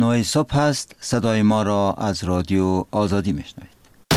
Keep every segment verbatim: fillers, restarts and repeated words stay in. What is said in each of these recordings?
نه صبح هست. صدای ما را از رادیو آزادی میشنوید.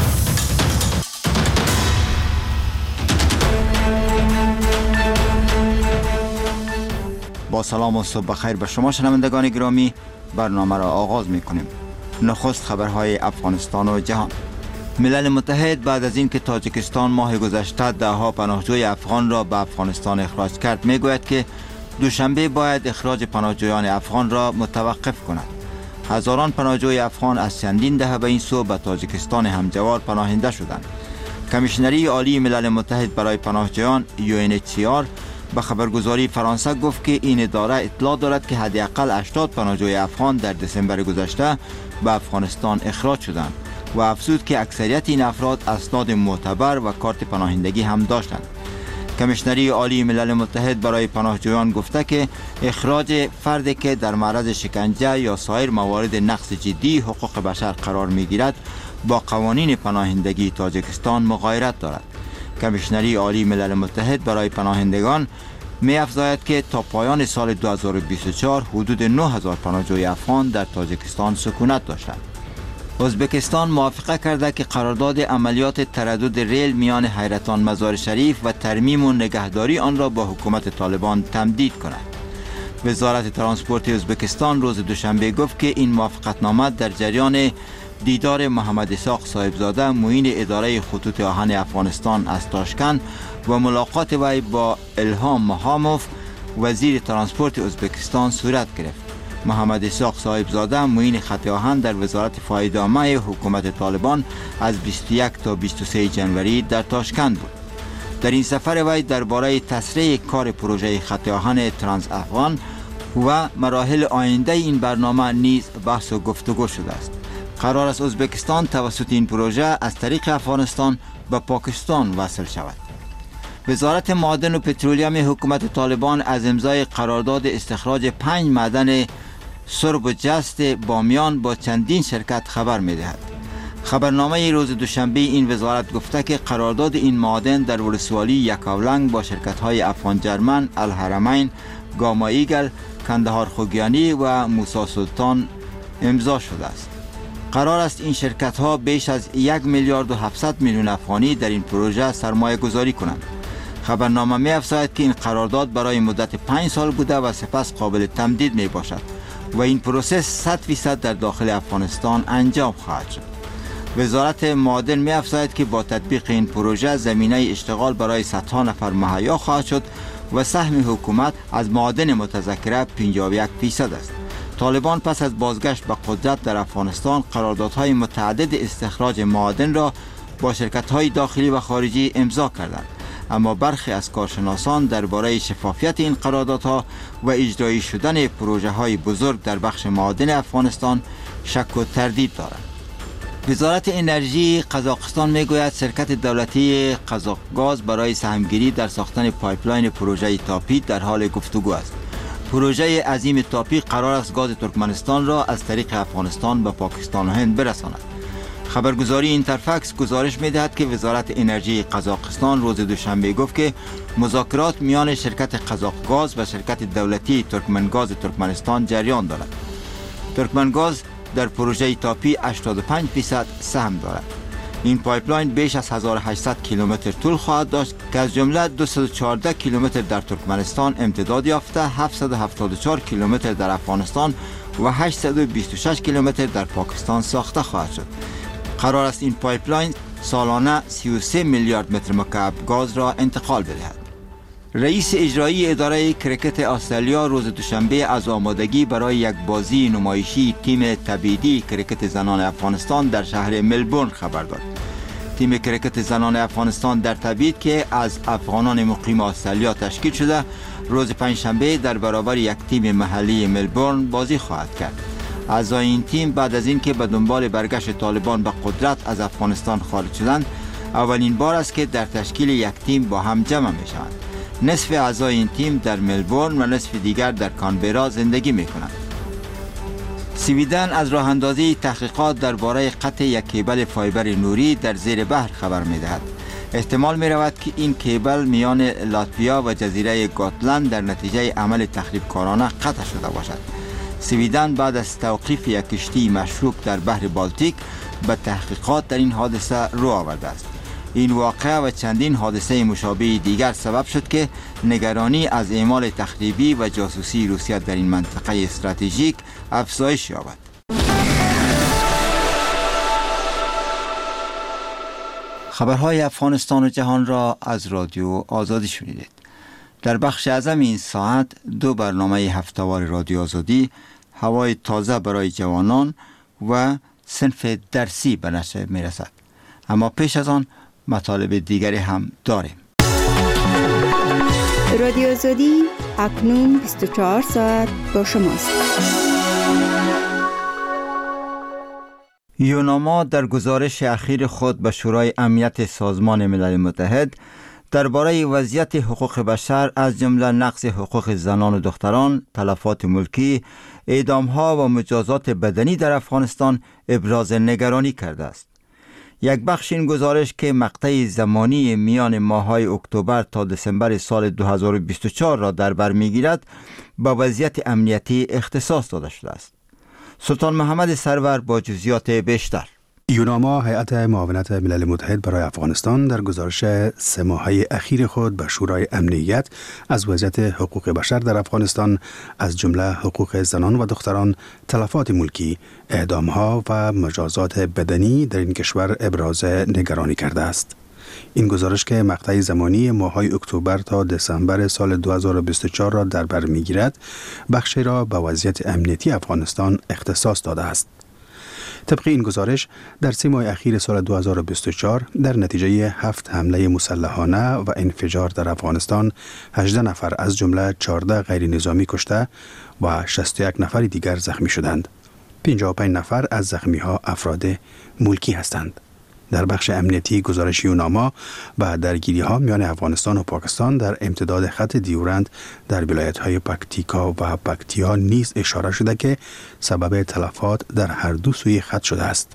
با سلام و صبح بخیر به شما شنوندگان گرامی، برنامه را آغاز میکنیم. نخست خبرهای افغانستان و جهان. ملل متحد بعد از اینکه تاجیکستان ماه گذشته دهها پناهجوی افغان را به افغانستان اخراج کرد، میگوید که دوشنبه باید اخراج پناهجویان افغان را متوقف کند. هزاران پناهجوی افغان از چندین دهه به این سو به تاجیکستان همجوار پناهنده شدند. کمیشنری عالی ملل متحد برای پناهجویان یو ان اچ سی آر به خبرگزاری فرانسه گفت که این اداره اطلاع دارد که حداقل هشتاد پناهجوی افغان در دسامبر گذشته به افغانستان اخراج شدند و افزود که اکثریت این افراد اسناد معتبر و کارت پناهندگی هم داشتند. کمیشنری عالی ملل متحد برای پناهجویان گفته که اخراج فردی که در معرض شکنجه یا سایر موارد نقض جدی حقوق بشر قرار می‌گیرد با قوانین پناهندگی تاجیکستان مغایرت دارد. کمیشنری عالی ملل متحد برای پناهندگان می افزاید که تا پایان سال دو هزار و بیست و چهار حدود نه هزار پناهجوی افغان در تاجیکستان سکونت داشتند. ازبکستان موافقه کرده که قرارداد عملیات تردد ریل میان حیرتان مزار شریف و ترمیم و نگهداری آن را با حکومت طالبان تمدید کند. وزارت ترانسپورت ازبکستان روز دوشنبه گفت که این موافقتنامه در جریان دیدار محمد اسحاق صاحبزاده معین اداره خطوط آهن افغانستان از تاشکند و ملاقات وی با الهام محاموف وزیر ترانسپورت ازبکستان صورت گرفت. محمد اسحاق صاحبزاده معین خط آهن در وزارت فایده‌عامه حکومت طالبان از بیست و یک تا بیست و سه جنوری در تاشکند بود. در این سفر وی درباره تسریع کار پروژه خط آهن ترانس افغان و مراحل آینده این برنامه نیز بحث و گفتگو شده است. قرار است ازبکستان توسط این پروژه از طریق افغانستان به پاکستان وصل شود. وزارت معادن و پترولیوم حکومت طالبان از امضای قرارداد استخراج پنج معدن سرب و جست بامیان با چندین شرکت خبر می‌دهد. خبرنامه روز دوشنبه این وزارت گفته که قرارداد این معادن در ولسوالی یکاولنگ با شرکت‌های افغان جرمن، الحرمین، گاما ایگل، کندهار خوگیانی و موسی سلطان امضا شده است. قرار است این شرکت ها بیش از یک میلیارد و هفتصد میلیون افغانی در این پروژه سرمایه گذاری کنند. خبرنامه می افزاید که این قرارداد برای مدت پنج سال بوده و سپس قابل تمدید می باشد و این پروسه صد فیصد در داخل افغانستان انجام خواهد شد. وزارت معادن می افزاید که با تطبیق این پروژه زمینه اشتغال برای صدها نفر مهیا خواهد شد و سهم حکومت از معادن متذکره پنجاه و یک فیصد است. طالبان پس از بازگشت به قدرت در افغانستان قراردادهای متعدد استخراج معادن را با شرکت‌های داخلی و خارجی امضا کردند، اما برخی از کارشناسان درباره شفافیت این قراردادها و اجرایی شدن پروژه‌های بزرگ در بخش معادن افغانستان شک و تردید دارند. وزارت انرژی قزاقستان میگوید شرکت دولتی قزاقگاز برای سهمگیری در ساختن پایپلاین پروژه تاپی در حال گفتگو است. پروژه عظیم تاپی قرار است گاز ترکمنستان را از طریق افغانستان به پاکستان و هند برساند. خبرگزاری اینترفکس گزارش می‌دهد که وزارت انرژی قزاقستان روز دوشنبه گفت که مذاکرات میان شرکت قزاقگاز و شرکت دولتی ترکمنگاز ترکمنستان جریان دارد. ترکمنگاز در پروژه تاپی هشتاد و پنج درصد سهم دارد. این پایپلاین بیش از هزار و هشتصد کیلومتر طول خواهد داشت که از جمله دویست و چهارده کیلومتر در ترکمنستان امتداد یافته، هفتصد و هفتاد و چهار کیلومتر در افغانستان و هشتصد و بیست و شش کیلومتر در پاکستان ساخته خواهد شد. قرار است این پایپلاین سالانه سی و سه میلیارد متر مکعب گاز را انتقال بدهد. رئیس اجرایی اداره کرکت استرالیا روز دوشنبه از آمادگی برای یک بازی نمایشی تیم تبعیدی کرکت زنان افغانستان در شهر ملبورن خبر داد. تیم کرکت زنان افغانستان در تبعید که از افغانان مقیم استرالیا تشکیل شده، روز پنجشنبه در برابر یک تیم محلی ملبورن بازی خواهد کرد. اعضای این تیم بعد از اینکه به دنبال برگشت طالبان به قدرت از افغانستان خارج شدند، اولین بار است که در تشکیل یک تیم با هم جمع می شوند. نصف اعضای این تیم در ملبورن و نصف دیگر در کانبرا زندگی می کنند. سویدن از راه اندازی تحقیقات درباره قطع یک کیبل فایبر نوری در زیر بحر خبر می دهد. احتمال می رود که این کیبل میان لاتویا و جزیره گاتلند در نتیجه عمل تخریبکارانه قطع شده باشد. سویدن بعد از توقیف یک کشتی مشروب در بحر بالتیک به تحقیقات در این حادثه رو آورده است. این واقعه و چندین حادثه مشابه دیگر سبب شد که نگرانی از اعمال تخریبی و جاسوسی روسیه در این منطقه استراتژیک افزایش یابد. خبرهای افغانستان و جهان را از رادیو آزادی شنیدید. در بخش اعظم این ساعت دو برنامه هفته‌وار رادیو آزادی، هوای تازه برای جوانان و صنف درسی به نشر می رسد. اما پیش از آن مطالب دیگری هم داریم. رادیو آزادی اکنون بیست و چهار ساعت با شماست. یوناما در گزارش اخیر خود به شورای امنیت سازمان ملل متحد درباره وضعیت حقوق بشر از جمله نقض حقوق زنان و دختران، تلفات ملکی، اعدام‌ها و مجازات بدنی در افغانستان ابراز نگرانی کرده است. یک بخش این گزارش که مقطع زمانی میان ماه‌های اکتبر تا دسامبر سال دو هزار و بیست و چهار را در بر می‌گیرد، با وضعیت امنیتی اختصاص داده شده است. سلطان محمد سرور با جزئیات بیشتر. یوناما، هیئت معاونت ملل متحد برای افغانستان، در گزارش سه ماهه اخیر خود به شورای امنیت از وضعیت حقوق بشر در افغانستان از جمله حقوق زنان و دختران، تلفات ملکی، اعدام‌ها و مجازات بدنی در این کشور ابراز نگرانی کرده است. این گزارش که مقطع زمانی ماه‌های اکتبر تا دسامبر سال دو هزار و بیست و چهار را در بر می‌گیرد، بخشی را به وضعیت امنیتی افغانستان اختصاص داده است. طبق این گزارش در سه ماه اخیر سال دو هزار و بیست و چهار در نتیجه هفت حمله مسلحانه و انفجار در افغانستان هجده نفر از جمله چهارده غیر نظامی کشته و شصت و یک نفر دیگر زخمی شدند. پنجاه و پنج نفر از زخمی ها افراد ملکی هستند. در بخش امنیتی گزارش یوناما به درگیری ها میان افغانستان و پاکستان در امتداد خط دیورند در ولایت های پکتیکا و پکتیا نیز اشاره شده که سبب تلفات در هر دو سوی خط شده است.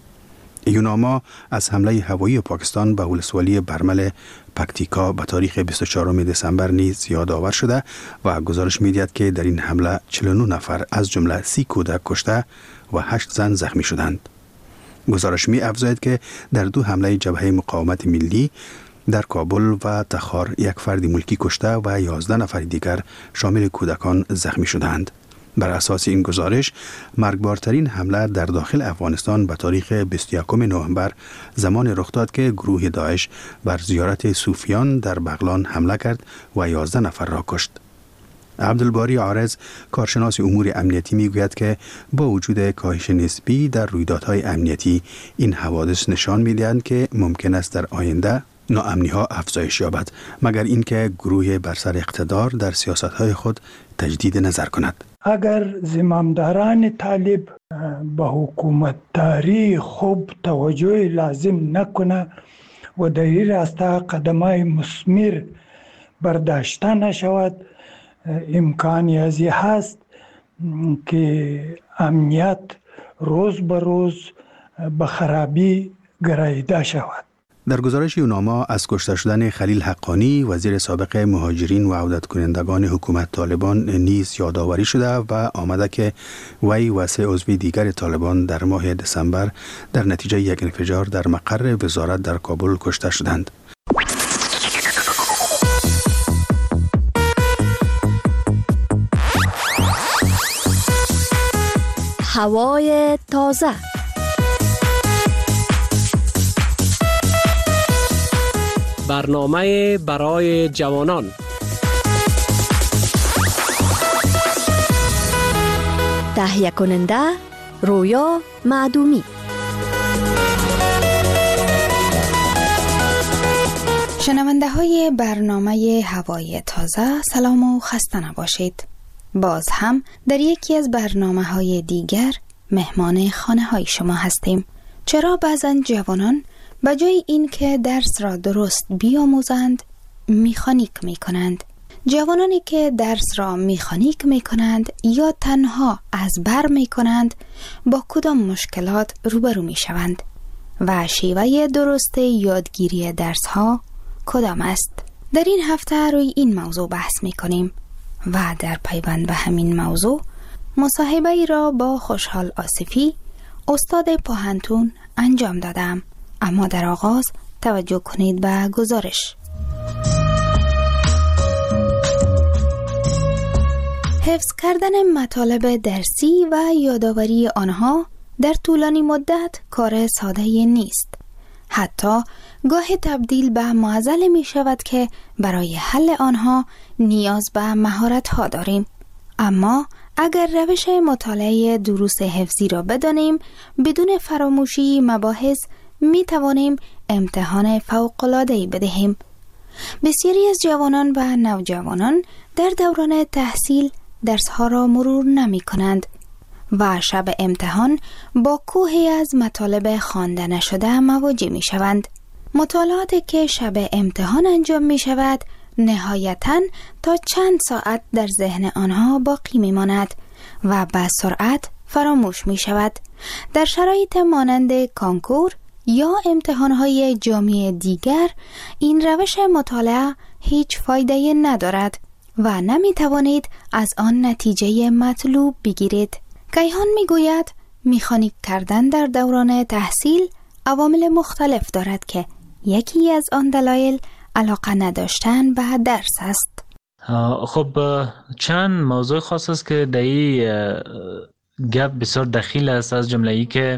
یوناما از حمله هوایی پاکستان به ولسوالی برمل پکتیکا به تاریخ بیست و چهارم دسامبر نیز یادآور شده و گزارش می‌دهد که در این حمله چهل و نه نفر از جمله سی کودک کشته و هشت زن زخمی شدند. گزارش می افزاید که در دو حمله جبهه مقاومت ملی در کابل و تخار یک فرد ملکی کشته و یازده نفر دیگر شامل کودکان زخمی شدند. بر اساس این گزارش مرگبارترین حمله در داخل افغانستان به تاریخ بیست و یکم نوامبر زمان رخ داد که گروه داعش بر زیارت صوفیان در بغلان حمله کرد و یازده نفر را کشت. عبدالباری عارض، کارشناس امور امنیتی، میگوید که با وجود کاهش نسبی در رویدادهای امنیتی، این حوادث نشان میدهند که ممکن است در آینده ناامنی‌ها افزایش یابد، مگر اینکه گروه بر سر اقتدار در سیاست‌های خود تجدید نظر کند. اگر زمامداران طالب به حکومت داری خوب توجه لازم نکنه و در این راستا قدم‌های مثمر برداشته نشود، امکانی ازی هست که امنیت روز به روز به خرابی گراییده شود. در گزارش یوناما از کشته شدن خلیل حقانی، وزیر سابق مهاجرین و عودت کنندگان حکومت طالبان نیز یادآوری شده و آمده که وی و سه عضو دیگر طالبان در ماه دسامبر در نتیجه یک انفجار در مقر وزارت در کابل کشته شدند. هوای تازه. برنامه برای جوانان. تهیه کننده رویا معدومی. شنونده های برنامه هوای تازه، سلام و خسته نباشید. باز هم در یکی از برنامه های دیگر مهمان خانه های شما هستیم. چرا بعضن جوانان به جای این که درس را درست بیاموزند میخانیک می کنند؟ جوانانی که درس را میخانیک می کنند یا تنها از بر می کنند با کدام مشکلات روبرو می شوند و شیوه درست یادگیری درس ها کدام است؟ در این هفته روی این موضوع بحث می کنیم و در پیوند به همین موضوع مصاحبه ای را با خوشحال آصفی استاد پاهنتون انجام دادم. اما در آغاز توجه کنید به گزارش. حفظ کردن مطالب درسی و یادآوری آنها در طولانی مدت کار ساده نیست. حتی گاه تبدیل به معضل می شود که برای حل آنها نیاز به مهارت ها داریم. اما اگر روش مطالعه دروس حفظی را بدانیم، بدون فراموشی مباحث می توانیم امتحان فوق‌العاده‌ای بدهیم. بسیاری از جوانان و نوجوانان در دوران تحصیل درس‌ها را مرور نمی کنند و شب امتحان با کوهی از مطالب خوانده نشده مواجه می شوند. مطالعاتی که شب امتحان انجام می شود نهایتاً تا چند ساعت در ذهن آنها باقی می ماند و به سرعت فراموش می شود. در شرایط مانند کانکور یا امتحانهای جامعه دیگر این روش مطالعه هیچ فایده ندارد و نمی توانید از آن نتیجه مطلوب بگیرید. کیهان می گوید مکانیک کردن در دوران تحصیل عوامل مختلف دارد که یکی از آن دلایل علاقه نداشتن به درس است. خب چند موضوع خاص است که در این گپ بسیار دخیل است، از جمله ای که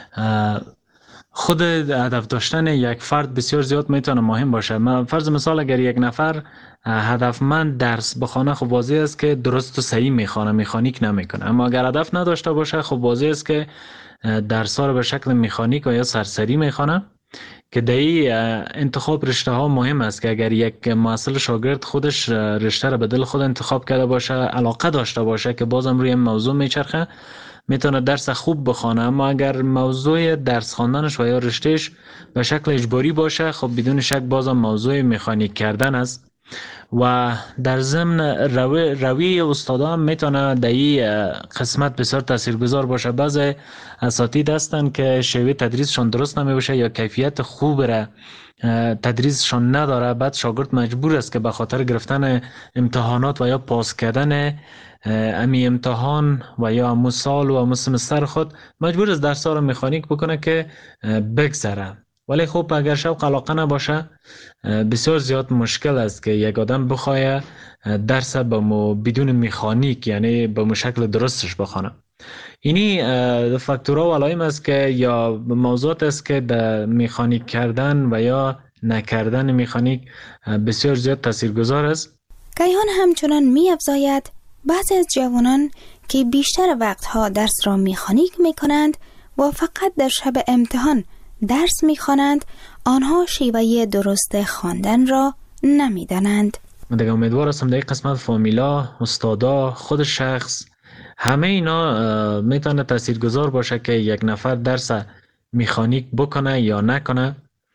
خود هدف داشتن یک فرد بسیار زیاد میتونه مهم باشه. من فرض مثال اگر یک نفر هدفمند درس بخونه، خب واضح است که درست و صحیح میخونه، مکانیک نمیکنه. اما اگر هدف نداشته باشه، خب واضح است که درس ها رو به شکل مکانیک یا سرسری میخونه، که در این انتخاب رشته ها مهم است که اگر یک محصل شاگرد خودش رشته رو به دل خود انتخاب کرده باشه، علاقه داشته باشه که بازم روی موضوع میچرخه، میتونه درس خوب بخونه. اما اگر موضوع درس خواندنش و یا رشتهش به شکل اجباری باشه، خب بدون شک بازم موضوع مکانیک کردن است. و در ضمن روی روی استادا هم میتونه در این قسمت بسیار تاثیرگذار باشه. بعضی اساتید هستن که شیوه تدریسشون درست نمیشه یا کیفیت خوب را تدریسشون نداره، بعد شاگرد مجبور است که به خاطر گرفتن امتحانات و یا پاس کردن امی امتحان و یا امو سال و امو سمستر خود مجبور است درس ها رو مکانیک بکنه که بگذره. ولی خب اگر شوق علاقه نباشه، بسیار زیاد مشکل است که یک آدم بخواه درس با بدون مکانیک، یعنی با مو شکل درستش بخونه. اینی فاکتورها و علائم است که یا موضوعات است که در مکانیک کردن و یا نکردن مکانیک بسیار زیاد تاثیرگذار است. کیهان همچنان می افزاید بعضی از جوانان که بیشتر وقتها درس را مکانیک می کنند و فقط در شب امتحان درس می خوانند، آنها شیوه درست خواندن را نمی دانند. من دیگه امیدوار هستم در این قسمت فامیلا، استادا، خود شخص، همه اینا میتونه تاثیرگذار باشه که یک نفر درس مکانیک بکنه یا نکنه.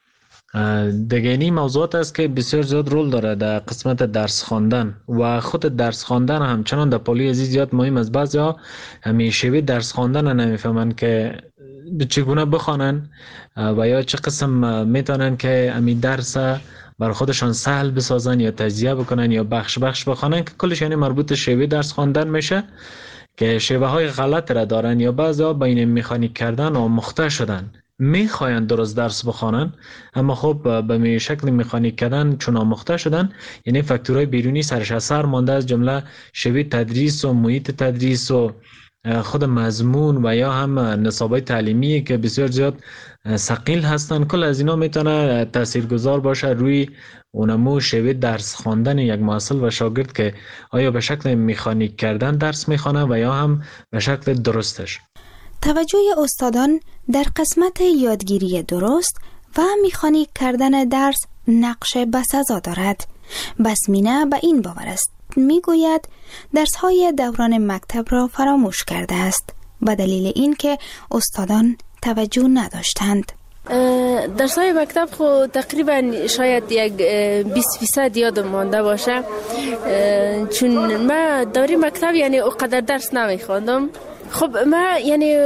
دیگه اینی موضوعات است که بسیار زیاد رول داره در قسمت درس خواندن و خود درس خواندن همچنان در پالی عزیز زیاد مهم است. بعضیا همیشه درس خواندن نمیفهمن که چگونه بخوانن و یا چه قسم میتونن که امی درس بر خودشان سهل بسازن یا تجزیه بکنن یا بخش بخش بخوانن، که کلش یعنی مربوط شیوه درس خواندن میشه که شیوه های غلط را دارن. یا بعضیا بین مکانیک کردن و مخته شدن، میخواین درست درس بخوانن اما خب به می شکل مکانیک کردن چون آموخته شدن، یعنی فاکتورهای بیرونی سرش اثر مانده، از جمله شیوه تدریس و محیط تدریس و خود مضمون و یا هم نصابای تعلیمی که بسیار زیاد ثقیل هستن. کل از اینا میتونه تاثیرگذار باشه روی اونمو شیوه درس خواندن یک محصل و شاگرد که آیا به شکل مکانیک کردن درس میخوانه و یا هم به شکل درستش. توجه استادان در قسمت یادگیری درست و مکانیک کردن درس نقش بسزا دارد. بسمینه به این باور است، میگوید درس‌های دوران مکتب را فراموش کرده است به دلیل اینکه استادان توجه نداشتند. درس‌های مکتب خو تقریبا شاید یک بیست فیصد یادم مانده باشه، چون من دوره مکتب یعنی اونقدر درس نمیخواندم. خب من یعنی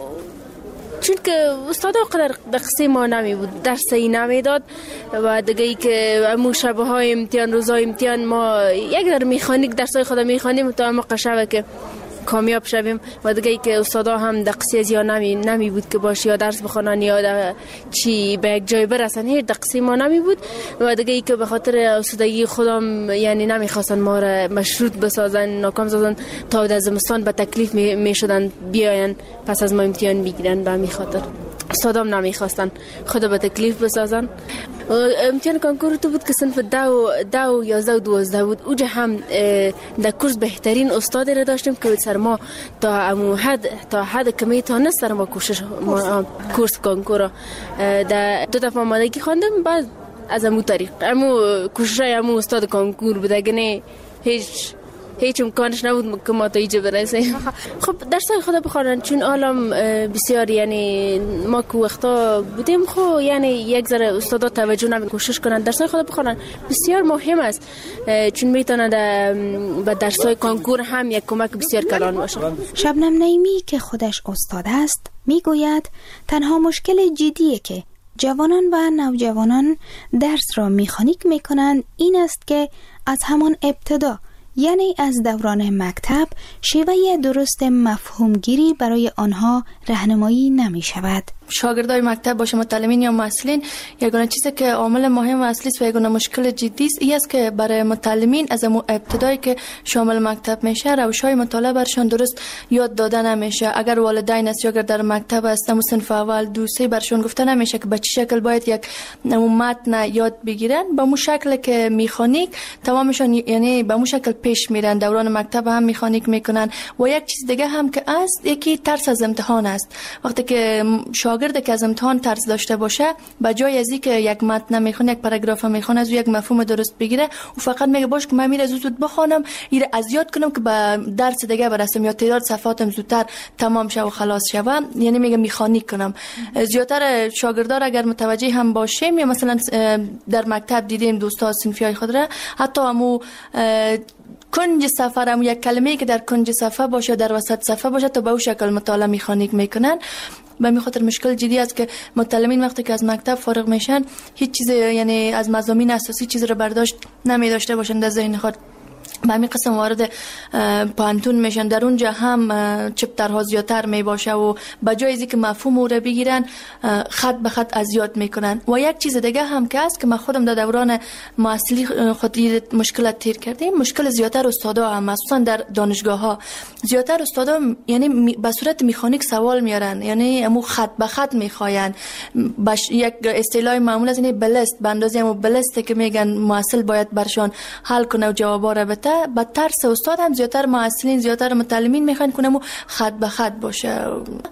چون که استاد اونقدر دقیقی ما نمی بود، درسی نمی داد و دیگه ای که امو شبه های امتحان، روزهای امتحان ما یک در میخانیک درسای خود میخوانیم تا اما قشبه که کامیاب شویم و دیگه ای که استادا هم دقیقی از یا نمی نمی بود که باشه یا درس بخونن یا چی به یک جای برسن، هیچ دقیقی ما نمی بود و دیگه ای که به خاطر استادگی خودم یعنی نمیخواستن ما را مشروط بسازن، ناکام سازن تا در زمستان به تکلیف می, می شدن بیاین پس از ما امتحان بگیرن. به همین خاطر استادام نمیخواستن خود به تکلیف بسازن. امتحان کنکور تو بود که صنف دو دو یازده و دوازده بود. اوجا هم در کورس بهترین استاد را داشتیم که سر ما تا امو حد تا حد کمی تا نه سر ما کوشش ما کورس کنکور در دو دفعه آمادگی خواندم. بعد از امو طریق امو کوشش امو استاد کنکور بود، گنه هیچ هیچ امکانش نبود که ما تا اینجا برسیم. خب درسای خدا بخونن چون عالم بسیار یعنی ما که وقتا بودیم خب یعنی یک ذره استادا توجه نمی کوشش کنن درسای خدا بخونن بسیار مهم است، چون میتونه به درسای کنکور هم یک کمک بسیار کلان باشه. شبنم نعیمی که خودش استاد است میگوید تنها مشکل جدیه که جوانان و نوجوانان درس را میخانیک میکنند این است که از همان ابتدا یعنی از دوران مکتب شیوه درست مفهومگیری برای آنها راهنمایی نمی شود. شاگردای مکتب باشه متعلمین یا مسئولین یگانه چیزی که عامل مهم و اصلی است و یگانه مشکل جدی است این است که برای متعلمین از ابتدایی که شامل مکتب میشه روش‌های مطالعه برشان درست یاد داده نمیشه. اگر والدین است یا اگر در مکتب است و صنف اول دو سه برشان گفته نمیشه که به چه شکل باید یک متن یاد بگیرن، به مو شکل که میخانیک تمامشون یعنی به مو شکل پیش میرن. دوران مکتب هم میخانیک میکنن. و یک چیز دیگه هم که است یکی ترس از امتحان است. وقتی که شاگرد که از امتحان ترس داشته باشه به جای از اینکه یک متن میخونه یک پاراگراف میخونه از یک مفهوم درست بگیره و فقط میگه باش که من میره زود بخونم ایره از یاد کنم که به درس دیگه برسم یا تعداد صفحاتم زودتر تمام شه و خلاص شه، یعنی میگه میخانیک کنم. زیاتر شاگردان اگر متوجه هم باشیم یا مثلا در مکتب دیدیم دوستا صنفیای خود را حتی همو کنج صفحه هم یک کلمه‌ای که در کنج صفحه باشه در وسط صفحه باشه تا به اون شکل مطالعه میخانیک میکنن. به می خاطر مشکل جدی است که متعلمین وقتی که از مکتب فارغ میشن هیچ چیز یعنی از مضامین اساسی چیز رو برداشت نمی داشته باشن در ذهن خود. به همین قسم وارد پانتون میشن، در اونجا هم چپترها زیادتر می باشه و به جای از اینکه مفهوم او رو بگیرن خط به خط از یاد میکنن. و یک چیز دیگه هم که است که من خودم در دوران معاصلی خود مشکلات تیر کردیم، مشکل زیادتر استادا هم مخصوصا در دانشگاه ها زیادتر استادا یعنی به صورت مکانیک سوال میارن، یعنی امو خط به خط میخواین. باش یک اصطلاح معمول از این بلست به اندازه امو بلست که میگن معاصل باید برشان حل کنه و جوابا رو بده. با ترس استاد هم زیادتر معاصلین زیادتر متعلمین میخوان کنم خط به خط باشه.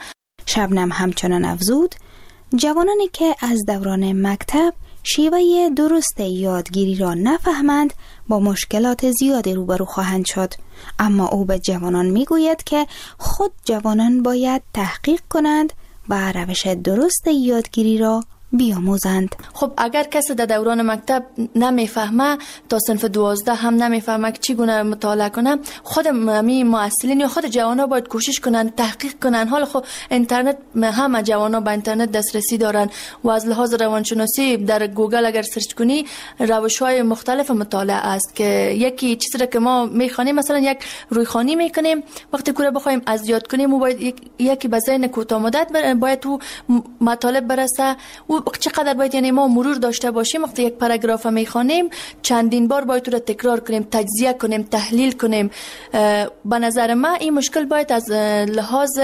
شبنم همچنان افزود جوانانی که از دوران مکتب شیوه درست یادگیری را نفهمند با مشکلات زیادی روبرو خواهند شد، اما او به جوانان میگوید که خود جوانان باید تحقیق کنند و روش درست یادگیری را بیاموزند. خب اگر کسی در دوران مکتب نمیفهمه تا صنف دوازده هم نمیفهمه که چگونه مطالعه کنه، خود می معلمین یا خود جوانا باید کوشش کنن تحقیق کنن. حالا خب اینترنت همه جوانا به اینترنت دسترسی دارن و از لحاظ روانشناسی در گوگل اگر سرچ کنی روش‌های مختلف مطالعه است که یکی چیزی را که ما میخوانیم مثلا یک رویخوانی میکنیم وقتی کوره بخوایم از یاد کنیم و باید یکی به ذهن کوتاه مدت باید تو مطالب برسه و چقدر باید یعنی ما مرور داشته باشیم. وقتی یک پاراگراف میخوانیم چندین بار باید تو را تکرار کنیم، تجزیه کنیم، تحلیل کنیم. به نظر من این مشکل باید از لحاظ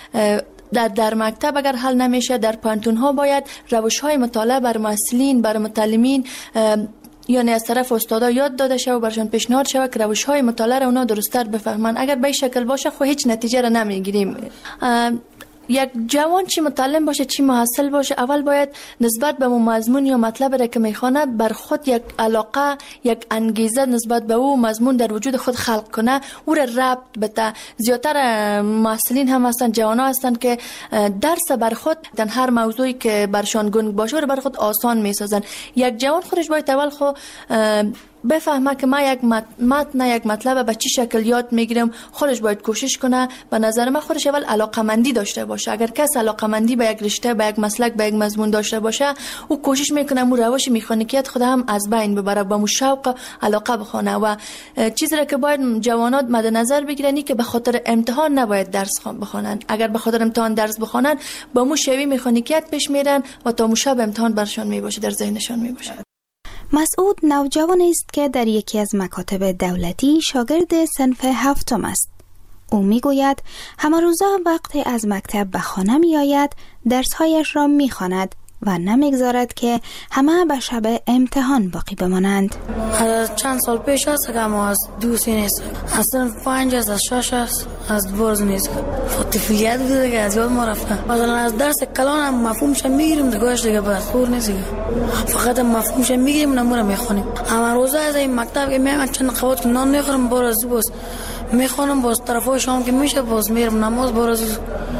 در در مکتب اگر حل نمیشه در پانتون ها باید روش های مطالعه بر معلمین بر متعلمین یعنی از طرف استادا یاد داده شه و برشان پیشنهاد شه که روش های مطالعه را اونا درست‌تر بفهمن. اگر به این شکل باشه خب هیچ نتیجه را نمیگیریم. یک جوان چی متعلم باشه چی محصل باشه اول باید نسبت به مضمون یا مطلب را که میخونه بر خود یک علاقه یک انگیزه نسبت به او مضمون در وجود خود خلق کنه، او را ربط بده. زیادتر محصلین هم هستن جوانا هستن که درس بر خود در هر موضوعی که برشان گنگ باشه رو بر خود آسان میسازن. یک جوان خودش باید اول خود بفهمه که من یک متن یک مطلب به چی شکل یاد میگیرم، خودش باید کوشش کنه. به نظر من خودش اول علاقمندی داشته باشه. اگر کس علاقمندی به یک رشته، به یک مسلک، به یک مضمون داشته باشه، او کوشش میکنه مو روش میخانیکیت خود هم از بین ببره، با مو شوق علاقه بخونه. و چیزی را که باید جوانات مد نظر بگیرن که به خاطر امتحان نباید درس بخونن. اگر به خاطر امتحان درس بخونن با مو شوی میخانیکیت پیش میرن و تا مو شب امتحان برشان میباشه، در ذهنشان میباشه. مسعود نوجوان است که در یکی از مکاتب دولتی شاگرد صنف هفتم است. او میگوید همه روزا وقتی از مکتب به خانه می آید درسهایش را می خواند و نمیگذارد که همه به شب امتحان باقی بمانند. از چند سال پیش است که ما از دوستی نیست، از صنف پنج است، از شش است، از برز نیست. طفلیت بوده که از یاد ما رفته. مثلا از درس کلان هم مفهومش میگیریم دیگهش دیگه بس خور نیست، فقط مفهومش میگیریم نمونه میخونیم. اما روزا از این مکتب که میام چند قوت نان میخورم باز باز میخونم، باز طرفای شام که میشه باز میرم نماز، باز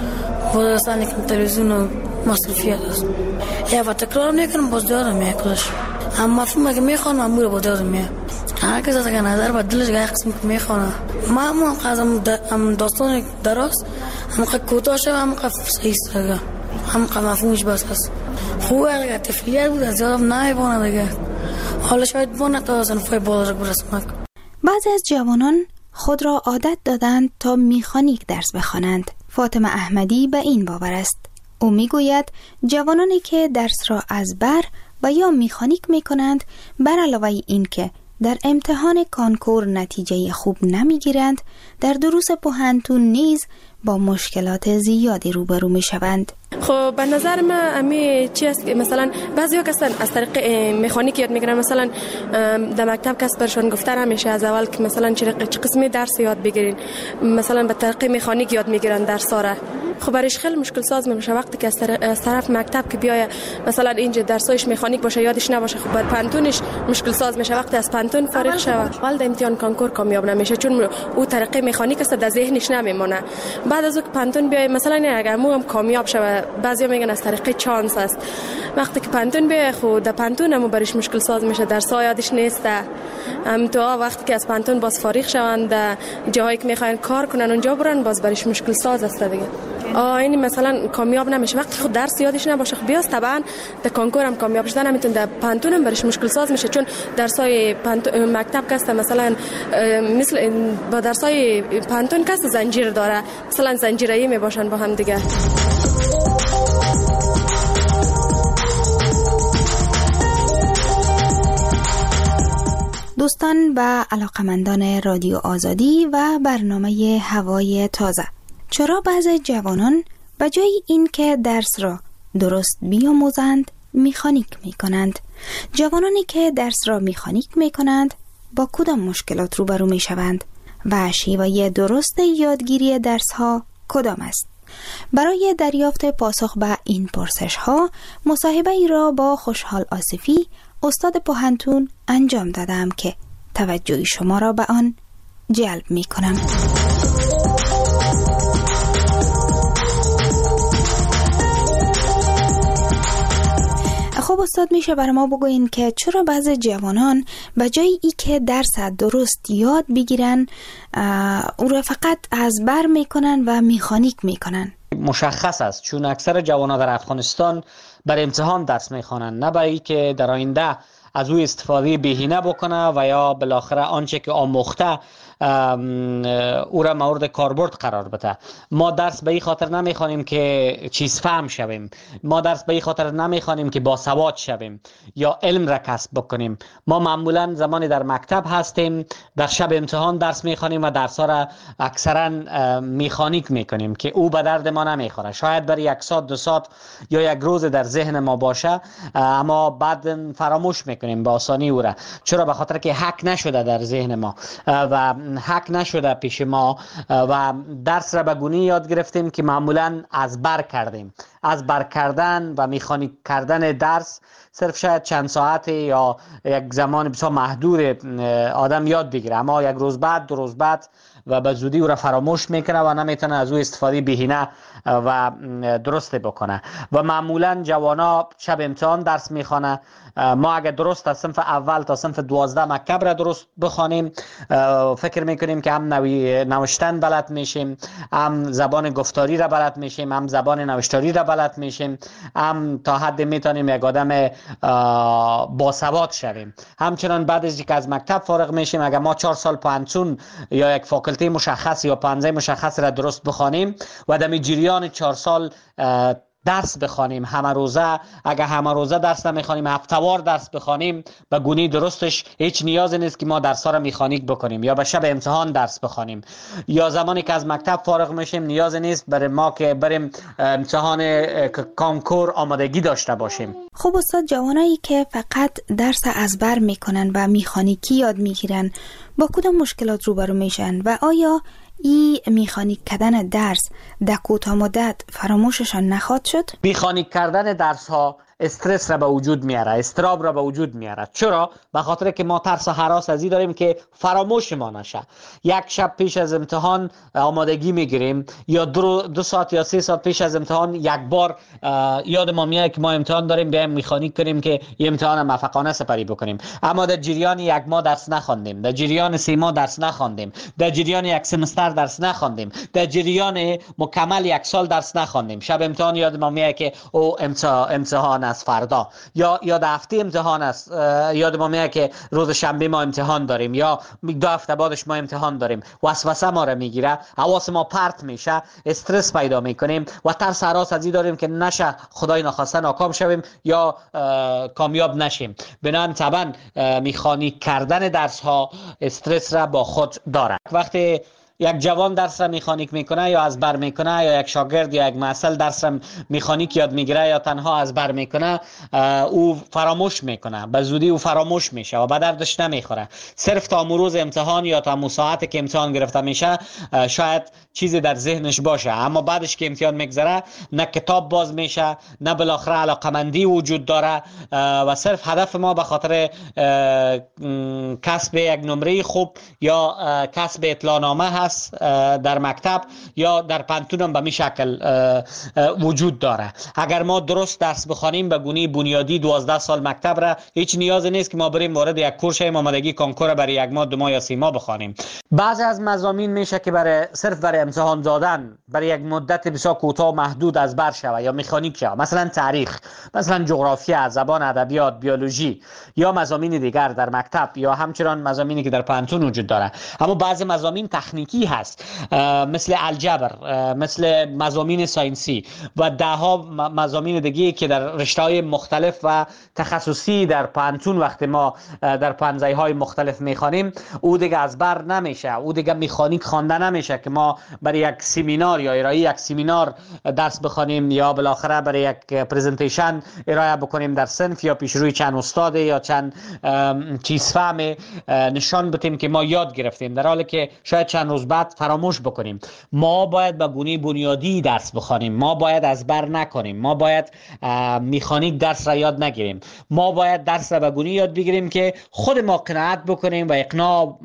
باز اصلا که تلویزیون و مصرفیات است. یا و تکرار میکنم باز یادم میاد کلش. اما مفهوم که میخونم امور باز یادم میاد. هر کس از که نظر با دلش گاهی قسم که میخونه. ما هم قازم هم داستان دراست، هم که کوتاه شد، هم که صحیح سرگه، هم که مفهومش بس است. خوبه اگر طفلیت بود از یادم نمیبونه دیگه. حالا شاید بونه تا صنفای بالا رو برسم. بعضی از جوانان خود را عادت دادند تا میخانیک درس بخوانند. فاطمه احمدی به این باور است. او میگوید جوانانی که درس را از بر و یا میخانیک میکنند، بر علاوه این که در امتحان کانکور نتیجه خوب نمیگیرند، در دروس پوهنتون نیز با مشکلات زیادی روبرو می شوند. خب به نظر من امی چی است که مثلا بعضیا کسان از طریق مکانیک یاد میگیرن، مثلا در مکتب کس برشون گفتن همیشه از اول که مثلا چه قسمی درس یاد بگیرین، مثلا به طریق مکانیک یاد میگیرن درس را. خب برایش خیلی مشکل ساز میشه وقتی که از طرف مکتب که بیای مثلا اینجا درسایش مکانیک باشه یادش نباشه. خب بر پانتونش مشکل ساز میشه وقتی از پانتون فارغ شوه، اول در امتحان کانکور کامیاب نمیشه چون او طریق مکانیک است در ذهنش نمیمونه. بعد از اون پانتون بیای مثلا اگر مو هم کامیاب شوه، بعضیا میگن از طریق چانس است. وقتی که پانتون بیای خود در پانتون هم برایش مشکل ساز میشه، درس‌ها یادش نیست. هم تو وقتی که از پانتون باز فارغ شوند در جایی که میخواین کار کنن اونجا برن، باز برایش مشکل ساز است دیگه. آه این مثلا کامیاب نمیشه وقتی خود درس یادش نباشه. خب بیاست طبعا در کانکور هم کامیاب شدن نمیتونه، در پانتون هم برش مشکل ساز میشه چون درسای مکتب کسته مثلا مثل با درسای پانتون کسته زنجیر داره، مثلا زنجیره‌ای میباشن با هم دیگه. دوستان و علاقمندان رادیو آزادی و برنامه هوای تازه، چرا بعضی جوانان به جای این که درس را درست بیاموزند میخانیک میکنند؟ جوانانی که درس را میخانیک میکنند با کدام مشکلات روبرو میشوند و شیوه درست یادگیری درس ها کدام است؟ برای دریافت پاسخ به این پرسش ها مصاحبه ای را با خوشحال آصفی استاد پوهنتون انجام دادم که توجه شما را به آن جلب می کنم. خب استاد میشه برای ما بگوین که چرا بعضی جوانان به جای ای که درس درست یاد بگیرن او را فقط از بر میکنن و میخانیک میکنن؟ مشخص است چون اکثر جوانان در افغانستان بر امتحان درس میخوانند، نه برای که در آینده از او استفاده بهینه بکنه و یا بالاخره آنچه که آموخته او را مورد کاربرد قرار بده. ما درس به این خاطر نمیخوانیم که چیز فهم شویم، ما درس به این خاطر نمیخوانیم که با سواد شویم یا علم را کسب بکنیم. ما معمولا زمانی در مکتب هستیم در شب امتحان درس میخوانیم و درس ها را اکثرا میخانیک میکنیم که او به درد ما نمیخوره. شاید برای یک ساعت دو ساعت یا یک روز در ذهن ما باشه اما بعد فراموش میکنیم به آسانی او را. چرا؟ به خاطر که حک نشده در ذهن ما و حک نشده پیش ما و درس را به گونه یاد گرفتیم که معمولا از بر کردیم. از بر کردن و میخانیک کردن درس صرف شاید چند ساعت یا یک زمان بسیار محدود آدم یاد بگیره، اما یک روز بعد دو روز بعد و به زودی او را فراموش میکنه و نمیتونه از او استفاده بهینه و درست بکنه. و معمولا جوانا شب امتحان درس میخوانه. ما اگر درست از صنف اول تا صنف دوازده مکتب را درست بخوانیم، فکر میکنیم که هم نوی نوشتن بلد میشیم، هم زبان گفتاری را بلد میشیم، هم زبان نوشتاری را بلد میشیم، هم تا حد میتونیم یک آدم باسواد شویم. همچنان بعد از اینکه از مکتب فارغ میشیم، اگر ما چهار سال پانتون یا یک فاکولته مشخص یا پانزه مشخص را درست بخوانیم و در جریان چهار سال درس بخوانیم، همه روزه، اگر همه روزه درس نمیخوانیم، هفته‌وار درس بخوانیم، به گونه درستش هیچ نیازی نیست که ما درس‌ها را مکانیک بکنیم یا به شب امتحان درس بخوانیم. یا زمانی که از مکتب فارغ میشیم نیازی نیست برای ما که بریم امتحان کنکور آمادگی داشته باشیم. خب استاد، جوانایی که فقط درس ازبر میکنن و مکانیکی یاد میگیرن با کدام مشکلات روبرو میشن و آیا ای میخانیک کردن درس در کوتاه مدت فراموششان نخواهد شد؟ میخانیک کردن درس ها استرس را به وجود میاره، استراب را به وجود میاره. چرا؟ به خاطر که ما ترس و هراس از این داریم که فراموش ما نشه. یک شب پیش از امتحان آمادگی میگیریم یا دو, دو ساعت یا سه ساعت پیش از امتحان یک بار یاد ما میاد که ما امتحان داریم، بیایم میخانیک کنیم که این امتحان موفقانه سپری بکنیم. اما در جریان یک ماه درس نخواندیم، در جریان سه ماه درس نخواندیم، در جریان یک سمستر درس نخواندیم، در جریان مکمل یک سال درس نخواندیم. شب امتحان یاد ما میاد که او امتحان از فردا یا یا در هفته امتحان است، یاد ما میاد که روز شنبه ما امتحان داریم یا دو هفته بعدش ما امتحان داریم. وسوسه ما را میگیره، حواس ما پرت میشه، استرس پیدا میکنیم و ترس هراس از این داریم که نشه خدای نخواسته ناکام شویم یا کامیاب نشیم. بنابراین طبعا میخانیک کردن درس ها استرس را با خود داره. وقتی یک جوان درس را مکانیک میکنه یا از بر میکنه، یا یک شاگرد یا یک محصل درس را مکانیک یاد میگیره یا تنها از بر میکنه، او فراموش میکنه، به زودی او فراموش میشه و به دردش نمیخوره. صرف تا روز امتحان یا تا ساعتی که امتحان گرفته میشه شاید چیزی در ذهنش باشه، اما بعدش که امتحان میگذره نه کتاب باز میشه، نه بالاخره علاقمندی وجود داره و صرف هدف ما به خاطر کسب یک نمره خوب یا کسب اطلاعنامه در مکتب یا در پانتون هم به می شکل وجود داره. اگر ما درست درس بخوانیم به گونه بنیادی دوازده سال مکتب را، هیچ نیازی نیست که ما بریم وارد یک کورس آمادگی کنکور برای یک ماه، دو ماه یا سه ماه بخوانیم. بعضی از مضامین میشه که برای صرف برای امتحان دادن برای یک مدت بسیار کوتاه و محدود از بر شوه یا مکانیک شوه، مثلا تاریخ، مثلا جغرافیا، زبان، ادبیات، بیولوژی یا مضامین دیگر در مکتب یا همچنان مضامینی که در پانتون وجود داره. اما بعضی مضامین تکنیکی هست، مثل الجبر، مثل مضامین ساینسی و ده ها مضامین دیگه که در رشته‌های مختلف و تخصصی در پانتون وقتی ما در پانزه‌های مختلف میخوانیم، او دیگه از بر نمیشه، او دیگه مکانیک خوانده نمیشه که ما برای یک سمینار یا ارائه یک سمینار درس بخوانیم یا بالاخره برای یک پرزنتیشن ارائه بکنیم در صنف یا پیش روی چند استاد یا چند چیز فهم نشان بدیم که ما یاد گرفتیم، در حالی که شاید چند روز بعد فراموش بکنیم. ما باید به گونه بنیادی درس بخوانیم، ما باید از بر نکنیم، ما باید مکانیک درس را یاد نگیریم، ما باید درس را به گونه یاد بگیریم که خود ما قناعت بکنیم و اقناع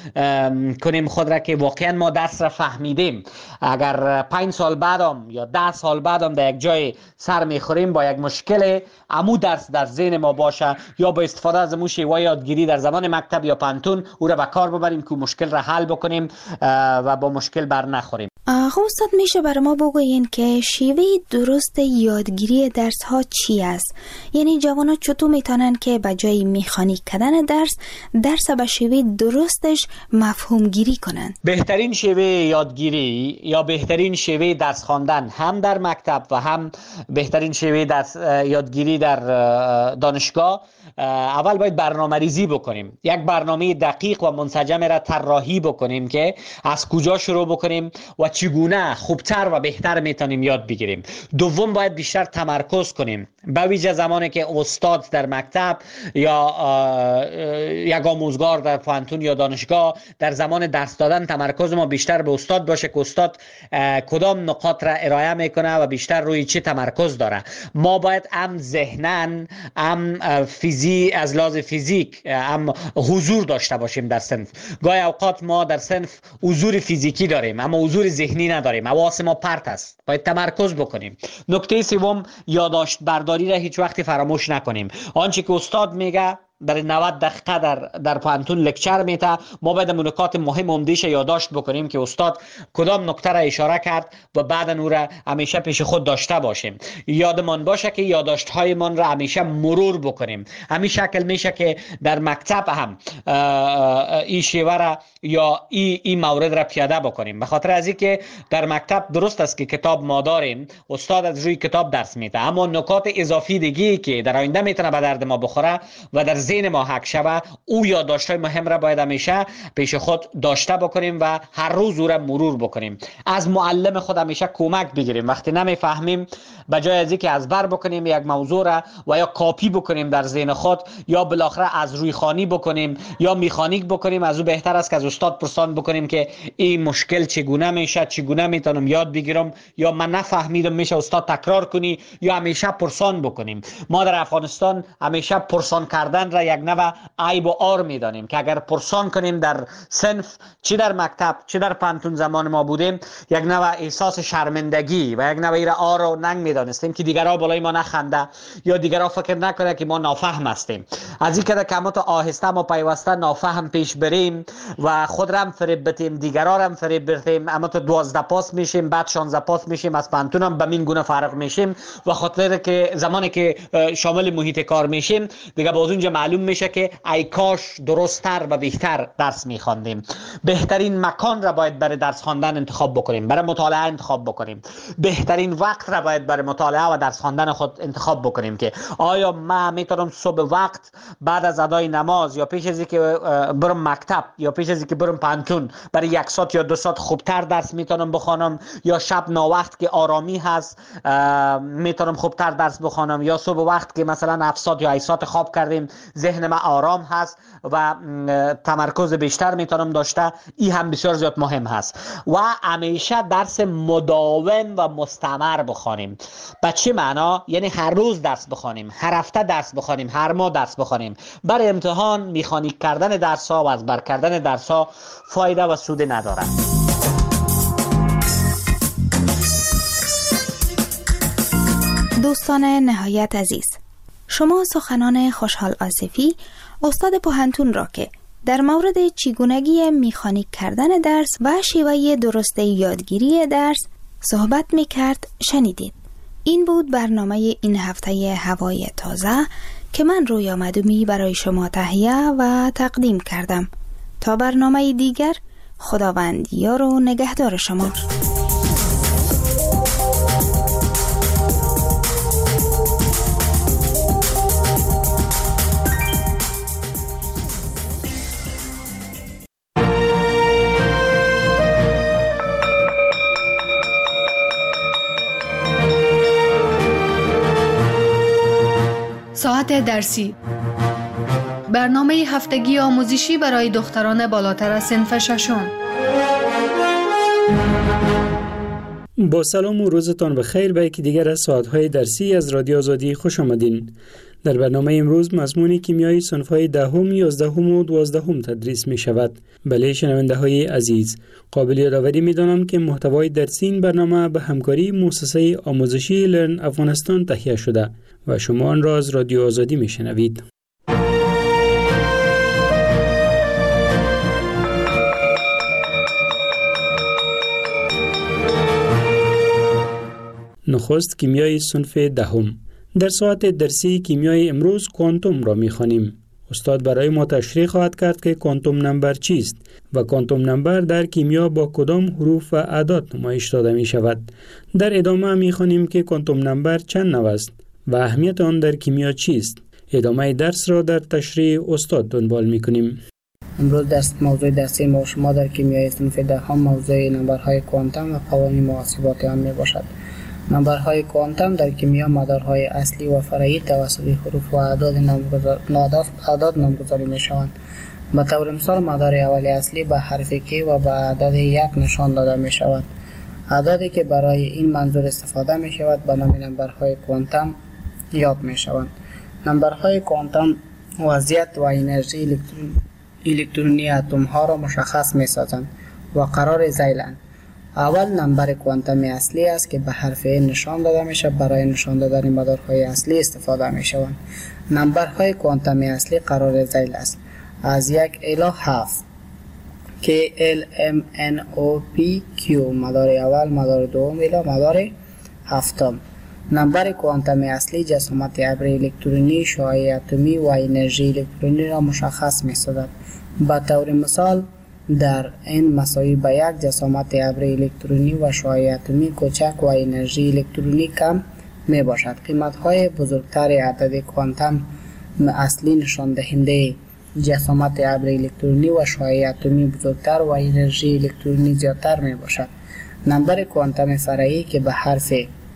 کنیم خود را که واقعا ما درس را فهمیدیم. اگر پنج سال بعدم یا ده سال بعدم در یک جای سر میخوریم با یک مشکل، عمو درس در ذهن ما باشه یا با استفاده از مو شیوه یادگیری در زمان مکتب یا پانتون او را به کار ببریم که مشکل را حل بکنیم و با مشکل بر نخوریم. خب استاد، میشه برای ما بگوین که شیوه درست یادگیری درس ها چی است؟ یعنی جوانا چطور میتونن که به جای مکانیک کردن درس درس به شیوه درستش مفهوم گیری کنن؟ بهترین شیوه یادگیری یا بهترین شیوه درس خواندن هم در مکتب و هم بهترین شیوه درس یادگیری در دانشگاه، اول باید برنامه ریزی بکنیم، یک برنامه دقیق و منسجم را طراحی بکنیم که از کجا شروع بکنیم و چگونه خوبتر و بهتر میتونیم یاد بگیریم. دوم باید بیشتر تمرکز کنیم، به ویژه زمانی که استاد در مکتب یا یک آموزگار در پانتون یا دانشگاه در زمان درس دادن تمرکز ما بیشتر به استاد باشه که استاد کدام نقاط را ارائه میکنه و بیشتر روی چی تمرکز داره. ما باید هم ذهنن هم فیزی از لحاظ فیزیک هم حضور داشته باشیم در صنف. گاهی اوقات ما در صنف حضور فیزیکی داریم اما حضور ذهنی نداریم، حواس ما پرت است، باید تمرکز بکنیم. نکته سوم، یادداشت برداری را هیچ وقت فراموش نکنیم. آنچه که استاد میگه برای نود دقیقه در در پانتون لکچر میته، ما باید نکات مهم عمده‌اش یادداشت بکنیم که استاد کدام نکته را اشاره کرد و بعد اون را همیشه پیش خود داشته باشیم. یادمان باشه که یادداشت های من را همیشه مرور بکنیم. همین شکل میشه که در مکتب هم این شیوه را یا این این مورد را پیاده بکنیم. به خاطر از اینکه در مکتب درست است که کتاب ما داریم، استاد از روی کتاب درس میده، اما نکات اضافی دیگه که در آینده میتونه به درد ما بخوره و در ذهن ما حک شوه، او یادداشت‌های مهم را باید همیشه پیش خود داشته بکنیم و هر روز او را مرور بکنیم. از معلم خود همیشه کمک بگیریم. وقتی نمیفهمیم، به جای از اینکه از بر بکنیم یک موضوع را و یا کاپی بکنیم در ذهن خود یا بالاخره از روی خوانی بکنیم یا میخانیک بکنیم، از او بهتر است که از استاد پرسان بکنیم که این مشکل چگونه میشه، چگونه میتونم یاد بگیرم، یا من نفهمیدم میشه استاد تکرار کنی، یا همیشه پرسان بکنیم. ما در افغانستان همیشه پرسان کردن را یک نوع عیب و عار میدانیم که اگر پرسان کنیم در صنف، چی در مکتب چی در پانتون زمان ما بودیم، یک نوع احساس شرمندگی و یک نوع ایره عار و ننگ میدانستیم که دیگرها بالای ما نخنده یا دیگرها فکر نکنه که ما نافهم هستیم. از این که کمات آهسته ما پیوسته نافهم پیش بریم و خود را هم فریب بتیم، دیگرها را هم فریب بتیم، اما تو دوازده پاس میشیم، بعد شانزده پاس میشیم، از پانتون هم به این گونه فرق میشیم و خاطر که زمانی که شامل محیط کار میشیم دیگه باز اونجا معلوم میشه که ای کاش درست‌تر و بهتر درس میخواندیم. بهترین مکان را باید برای درس خواندن انتخاب بکنیم، برای مطالعه انتخاب بکنیم. بهترین وقت را باید برای مطالعه و درس خواندن خود انتخاب بکنیم که آیا ما میتونم صبح وقت بعد از ادای نماز یا پیش از اینکه برم مکتب یا پیش از اینکه برم پانتون برای یک ساعت یا دو ساعت خوبتر درس میتونم بخوانم، یا شب ناوقت که آرامی هست میتونم خوبتر درس بخوانم، یا صبح وقت که مثلا هفت ساعت یا هشت ساعت خواب کردیم ذهن ما آرام هست و تمرکز بیشتر میتونم داشته. این هم بسیار زیاد مهم هست. و همیشه درس مداوم و مستمر بخوانیم. به چه معنا؟ یعنی هر روز درس بخوانیم، هر هفته درس بخوانیم، هر ماه درس بخوانیم. برای امتحان میخانیک کردن درس ها و از بر کردن درس ها فایده و سود نداره. دوستان نهایت عزیز، شما سخنان خوشحال آصفی، استاد پوهنتون را که در مورد چگونگی مکانیک کردن درس و شیوه درست یادگیری درس صحبت می کرد شنیدید. این بود برنامه این هفته هوای تازه که من رویا مدومی برای شما تهیه و تقدیم کردم. تا برنامه دیگر، خداوند یار و نگهدار شما. ساعت درسی، برنامه هفتگی آموزشی برای دختران بالاتر از صنف ششم. با سلام و روزتان بخیر به یکی دیگر از ساعت‌های درسی از رادیو آزادی خوش آمدین. در برنامه امروز مضمون کیمیای صنف‌های دهم، یازدهم و دوازدهم تدریس می شود. بله شنونده‌های عزیز، قابل یادآوری می‌دانم که محتوای درسی این برنامه به همکاری مؤسسه آموزشی لرن افغانستان تهیه شده و شما آن را از رادیو آزادی می‌شنوید. نخست کیمیای صنف دهم. در ساعت درسی کیمیای امروز کوانتوم را می‌خوانیم. استاد برای ما تشریح خواهد کرد که کوانتوم نمبر چیست و کوانتوم نمبر در کیمیا با کدام حروف و اعداد نمایش داده می شود. در ادامه می‌خوانیم که کوانتوم نمبر چند نوع است و اهمیت آن در کیمیا چیست. ادامه درس را در تشریح استاد دنبال می‌کنیم. امروز درس موضوع درسی ما شما در کیمیای صنف دهم موضوع نمبرهای کوانتوم و قوانین محاسباتی آن میباشد. نمبرهای کوانتوم در کیمیا مدارهای اصلی و فرعی توسط حروف و اعداد نامگذار... اعداد نامگذاری می شوند. به طور مثال مدار اولی اصلی به حرف کی و به عدد یک نشان داده می شود. اعدادی که برای این منظور استفاده می شود به نام نمبرهای کوانتوم یاد می شوند. نمبرهای کوانتوم وضعیت و انرژی الکترون... الکترونی اتم ها را مشخص می سازند و قرار ذیلند. اول نمبر کوانتوم اصلی است که به حرف نشان داده می شود. برای نشان دادن مدارهای اصلی استفاده می شوند. نمبرهای کوانتوم اصلی قرار ذیل است از یک الی هفت که L M N O P Q مدار اول، مدار دوم الی مدار هفتم. نمبر کوانتوم اصلی جسامت ابر الکترونی، شعاع اتمی و انرژی الکترونی را مشخص می سازد. به طور مثال در n مساوی به یک جسامت ابر الکترونی و شعاع اتمی کوچک و انرژی الکترونی کم می باشد. قیمت های بزرگتر عدد کوانتوم اصلی نشان دهنده جسامت ابر الکترونی و شعاع اتمی بزرگتر و انرژی الکترونی زیادتر می باشد. نمبر کوانتوم فرعی که به حرف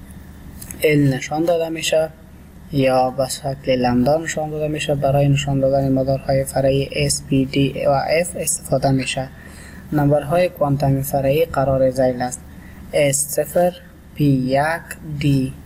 L نشان داده می شود یا به شکل لامدا نشان داده می شود. برای نشان دادن مدارهای فرعی S, P, D و F استفاده می شود. نمبرهای کوانتوم فرعی قرار ذیل است. S صفر، P یک، D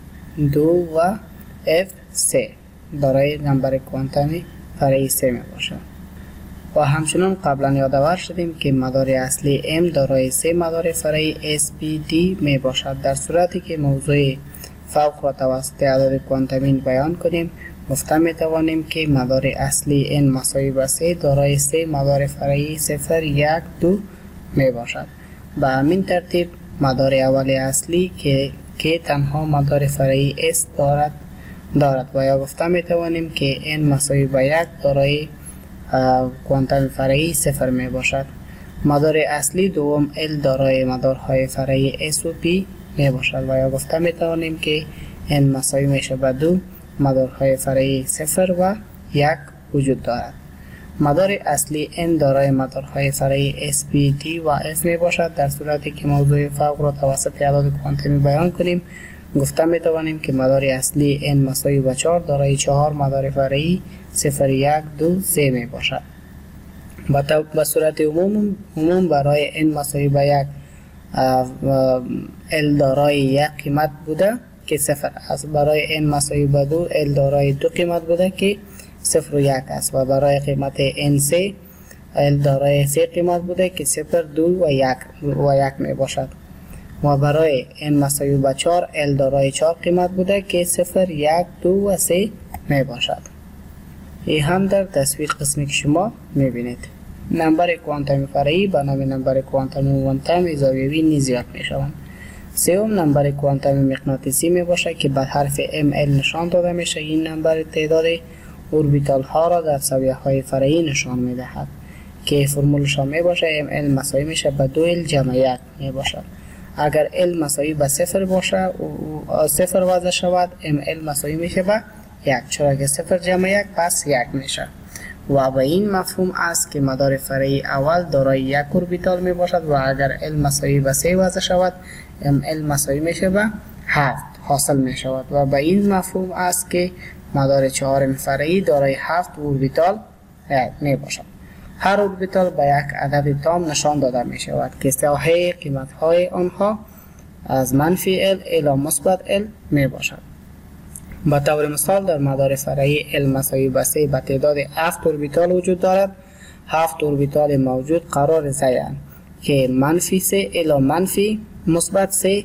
دو و F سه برای نمبر کوانتوم فرعی سه می باشد. و همچنان قبلا یادآور شدیم که مدار اصلی M دارای سه مدار فرعی S, P, D می باشد. در صورتی که موضوع فوق را توسط عدد کوانتومی بیان کنیم گفته می توانیم که مدار اصلی n مساوی به سه دارای سه مدار فرعی صفر، یک، دو می باشد. به همین ترتیب مدار اول اصلی که که تنها مدار فرعی s دارد دارد و یا گفته می توانیم که n مساوی به یک دارای کوانتوم فرعی صفر می باشد. مدار اصلی دوم L دارای مدارهای فرعی S و P می باشد و یا گفته می توانیم که n مساوی میشه به دو مدارهای فرعی صفر و یک وجود دارد. مدار اصلی n دارای مدارهای فرعی S, P, D و F می باشد. در صورتی که موضوع فوق را توسط اعداد کوانتومی بیان کنیم گفته می توانیم که مدار اصلی n مساوی به چهار دارای چهار مدار فرعی صفر، یک، دو، سه می باشد. به صورت عموم عموم برای n مساوی به یک L دارای یک قیمت بوده که صفر است. برای n مساوی به دو L دارای دو قیمت بوده که صفر و یک است و برای قیمت n سه L دارای سه قیمت بوده که صفر، دو و یک و یک می باشد و برای n مساوی به چهار L دارای چهار قیمت بوده که صفر، یک، دو و سه می باشد. این هم در تصویر قسمی که شما می بینید. نمبر کوانتوم فرعی به نام نمبر کوانتوم موانتوم زاویه‌ای نیز یاد می شوند. سوم نمبر کوانتوم مغناطیسی می باشد که به حرف ام ال نشان داده می شود. این نمبر تعداد اوربیتال ها را در زاویه های فرعی نشان می دهد که فرمولش می باشد ام ال مساوی می شود به دو ال جمع یک می باشد. اگر ال مساوی به صفر باشد و صفر وضع شود ام ال مساوی می شود به یک، چرا که صفر جمع یک پس یک می شود. و به این مفهوم است که مدار فرعی اول دارای یک اوربیتال می باشد و اگر L مساوی به سه وضع شود L مساوی می شود به هفت حاصل می شود و به این مفهوم است که مدار چهارم فرعی دارای هفت اوربیتال می باشد. هر اوربیتال به یک عدد تام نشان داده می شود که ساحه قیمت های آنها از منفی L الی مثبت L می باشد. به طور مثال در مدار فرعی L مساوی به سه به تعداد هفت اوربیتال وجود دارد. هفت اوربیتال موجود قرار ذیلند که منفی سه الی منفی مثبت سه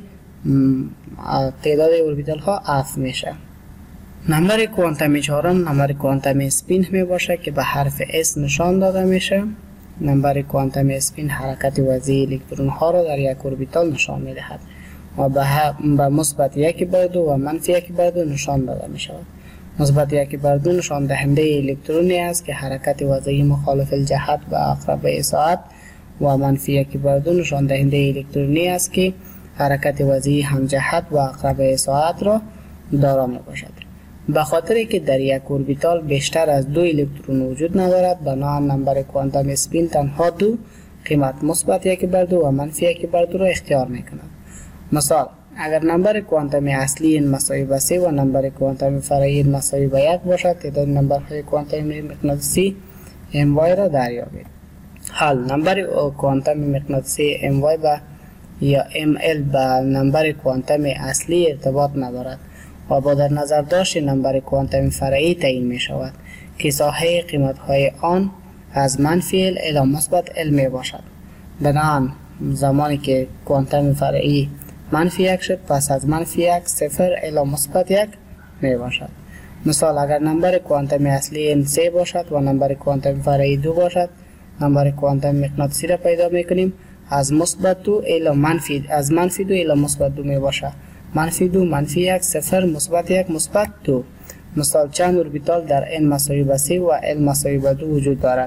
تعداد اوربیتال ها F میشه. نمبر کوانتومی چهارم نمبر کوانتوم اسپین می باشه که به حرف S نشان داده میشه. نمبر کوانتوم اسپین حرکت وضعی الکترون ها را در یک اوربیتال نشان می دهد و به مثبت یک بر دو و منفی یک بر دو نشان داده می شود. مثبت یک بر دو نشان دهنده الکترونی است که حرکت وضعی مخالف الجهت و اقرب ساعت و منفی یک بر دو نشان دهنده الکترونی است که حرکت وضعی همجهت و اقرب ساعت را دارا می باشد. به خاطر که در یک اوربیتال بیشتر از دو الکترون وجود ندارد بنابراین نمبر کوانتوم اسپین تنها دو قیمت مثبت یک بر دو و منفی یک بر دو را اختیار می کند. مثال اگر نمبر کوانتومی اصلی این مساوی به سه و نمبر کوانتومی فرعی این مساوی به یک باشد، تعداد نمبرهای کوانتومی مغناطیسی ام وای را دریابید. حال نمبر کوانتومی مغناطیسی ام وای با یا ام ال به نمبر کوانتومی اصلی ارتباط ندارد و با در نظر داشت نمبر کوانتومی فرعی تعیین می شود که ساحه قیمت های آن از منفی ال الی مثبت ال می باشد. بنابراین زمانی که کوانتوم فرعی منفی یک شد، پس از منفی یک صفر الی مثبت یک می باشد. مثال اگر نمبر کوانتومی اصلی این سه باشد و نمبر کوانتومی فرعی دو باشد، نمبر کوانتومی مغناطیسی را پیدا می کنیم از مثبت دو الی منفی از منفی دو الی مثبت دو می باشد. منفی دو منفی یک صفر مثبت یک مثبت دو. مثال چند اوربیتال در n مساوی به سه و l مساوی به دو وجود دارد.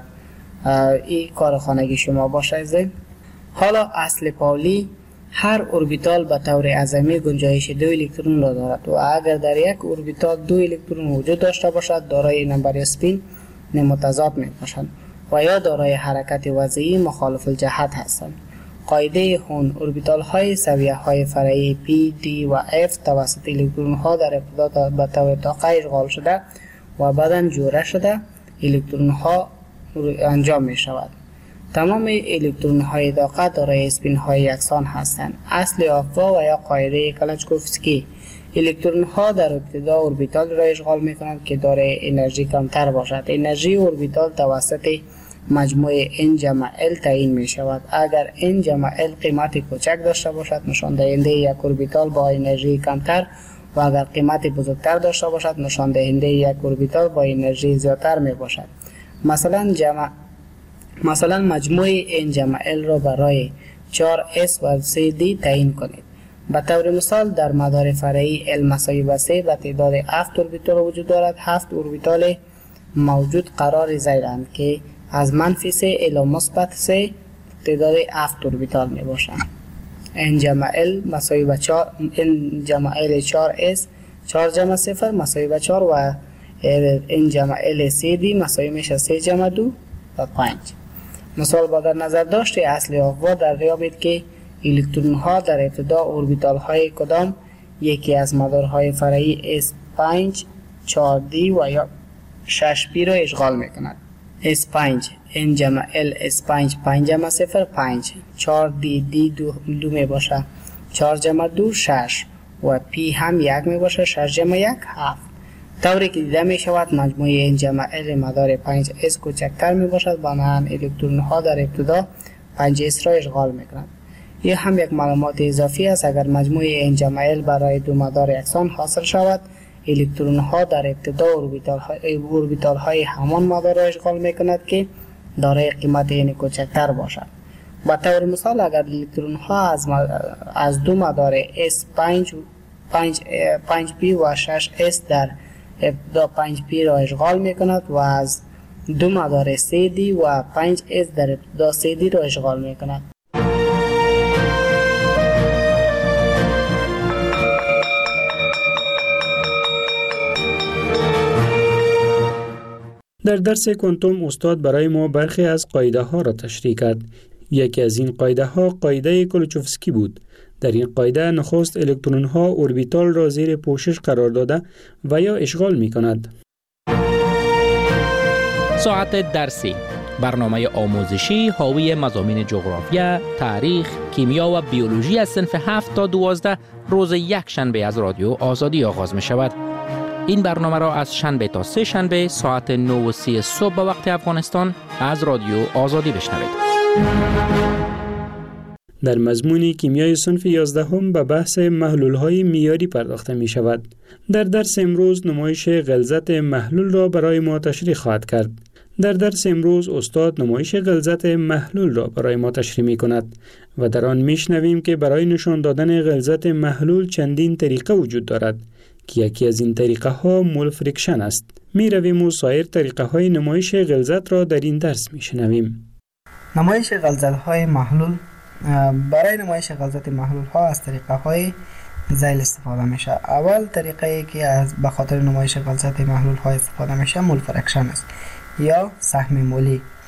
این کار خانگی شما باشه. حالا اصل پاولی هر اوربیتال به طور اعظمی گنجایش دو الکترون را دارد و اگر در یک اوربیتال دو الکترون وجود داشته باشد دارای نمبر اسپین متضاد می باشند و یا دارای حرکت وضعی مخالف الجهت هستند. قاعده هون اوربیتال های سویه های فرعی P, D و F توسط الکترون ها در ابتدا به طور طاقه اشغال شده و بعداً جوره شده الکترون ها انجام می شود. تمام الکترون های طاقه دارای اسپین های یکسان هستند. اصل آقا و یا قاعده کلاشکوفسکی الکترون ها در ابتدا اوربیتال را اشغال می کنند که دارای انرژی کمتر باشد. انرژی اوربیتال توسط مجموع n جمع l تعیین می شود. اگر n جمع l قیمت کوچک داشته باشد نشان دهنده یک اوربیتال با انرژی کمتر و اگر قیمت بزرگتر داشته باشد نشان دهنده یک اوربیتال با انرژی زیادتر می باشد. مثلا جمع مثلا مجموع n جمع l را برای چهار اس و سه دی تعیین کنید. به طور مثال در مدار فرعی l مساوی به سه به تعداد هفت اوربیتال وجود دارد. هفت اوربیتال موجود قرار زیرند که از منفی سه الی مثبت سه تعداد هفت اوربیتال می باشند. n جمع l مساوی به چهار n جمع l چهار اس چهار جمع صفر مساوی به چهار و n جمع l سه دی مساوی میشه سه جمع دو و پنج. مثال با در نظر داشته اصل آقا در ریابید که الکترون ها در ابتدا اوربیتال های کدام یکی از مدارهای فرعی اس پنج چهار دی و یا شش پی را اشغال می کند. اس پنج n جمع l اس پنج پنج جمع صفر پنج چهار دی دی دو, دو می باشه چهار جمع دو شش و پی هم یک می باشه شش جمع یک هفت. طوری که دیده می شود مجموع n جمع l مدار پنج اس کوچکتر می باشد بنابراین الکترون ها در ابتدا پنج اس را اشغال می کنند. این هم یک معلومات اضافی است. اگر مجموع n جمع l برای دو مدار یکسان حاصل شود الکترون ها در ابتدا اوربیتال های اوربیتال های همان مدار را اشغال می کند که دارای قیمت n کوچکتر باشد. به طور مثال اگر الکترون ها از از دو مدار s پنج پنج پی و شش اس در ابتدا پنج پی را اشغال می کند و از دو مدار سه دی و پنج اس در ابتدا سه دی را اشغال می کند. در درس کوانتوم استاد برای ما برخی از قاعده ها را تشریح کرد. یکی از این قاعده ها قاعده کلوچوفسکی بود. در این قاعده نخست الکترون ها اوربیتال را زیر پوشش قرار داده و یا اشغال می کند. ساعت درسی، برنامه آموزشی حاوی مضامین جغرافیا، تاریخ، کیمیا و بیولوژی از صنف هفت تا دوازده روز یک شنبه از رادیو آزادی آغاز می شود. این برنامه را از شنبه تا سه شنبه ساعت نه و سی صبح به وقت افغانستان از رادیو آزادی بشنوید. در مضمون کیمیای صنف یازدهم به بحث محلول‌های معیاری پرداخته می شود. در درس امروز نمایش غلظت محلول را برای ما تشریح خواهد کرد. در درس امروز استاد نمایش غلظت محلول را برای ما تشریح می کند و در آن می شنویم که برای نشان دادن غلظت محلول چندین طریقه وجود دارد که یکی از این طریقه ها مول فریکشن است. می رویم و سایر طریقه های نمایش غلظت را در این درس می شنویم. نمایش غلظت های محلول برای نمایش غلظت محلول ها از طریقه های ذیل استفاده میشه. اول طریقه ای که از به خاطر نمایش غلظت محلول ها استفاده میشه مول فریکشن است یا سهم مولی.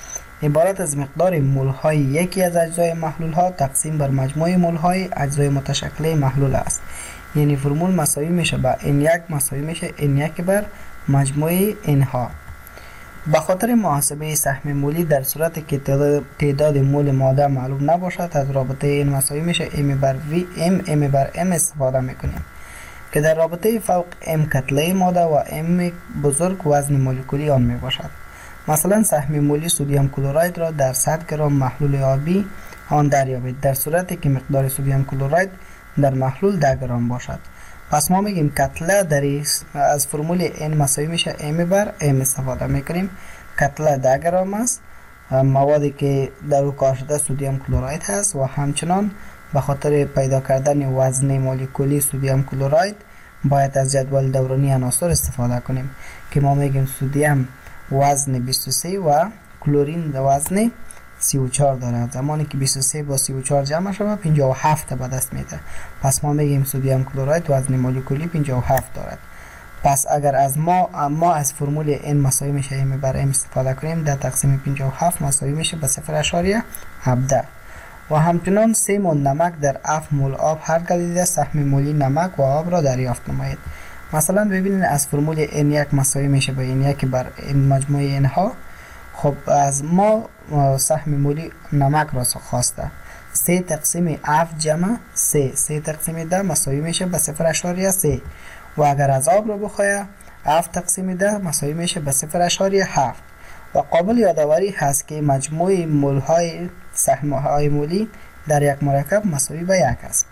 عبارت از مقدار مول های یکی از اجزای محلول ها تقسیم بر مجموع مول های اجزای متشکل محلول است. یعنی فرمول مساوی میشه با ان یک مساوی میشه ان یک بر مجموع ان ها. به خاطر محاسبه سهم مولی در صورتی که تعداد مول ماده معلوم نباشد از رابطه این مساوی میشه ام بر وی ام ام بر ام استفاده میکنیم که در رابطه فوق ام کتله ماده و ام بزرگ وزن مولکولی آن میباشد. مثلا سهم مولی سدیم کلراید را در صد گرم محلول آبی آن دریابید در صورتی که مقدار سدیم کلراید در محلول ده گرم باشد. پس ما میگیم کتله در از فرمول n مساوی میشه m بر m استفاده میکنیم. کتله ده گرم است، موادی که در او کار شده سدیم کلراید هست و همچنان به خاطر پیدا کردن وزن مولکولی سدیم کلراید باید از جدول دورانی عناصر استفاده کنیم که ما میگیم سدیم وزن بیست و سه و کلورین وزن سی و چهار دارد. زمانی که بیست و سه با سی و چهار جمع شود پنجاه و هفت به دست میده. پس ما میگیم سدیم کلراید وزن مولکولی پنجاه و هفت دارد. پس اگر از ما ما از فرمول n مساوی میشه m بر m استفاده کنیم ده تقسیم پنجاه و هفت مساوی میشه به صفر اشاریه هفده. و همچنان سه مول نمک در هفت مول آب هر گلیده سهم مولی نمک و آب را دریافت نمایید. مثلا ببینید از فرمول n یک مساوی میشه به n یک بر n مجموع n ها. خب از ما سهم مولی نمک را خواسته. سه تقسیم هفت جمع سه سه تقسیم ده مساوی میشه به صفر اشاریه سه و اگر از آب را بخواهد هفت تقسیم ده مساوی میشه به صفر اشاریه هفت. و قابل یادآوری هست که مجموع مول های سهم های مولی در یک مرکب مساوی به یک است.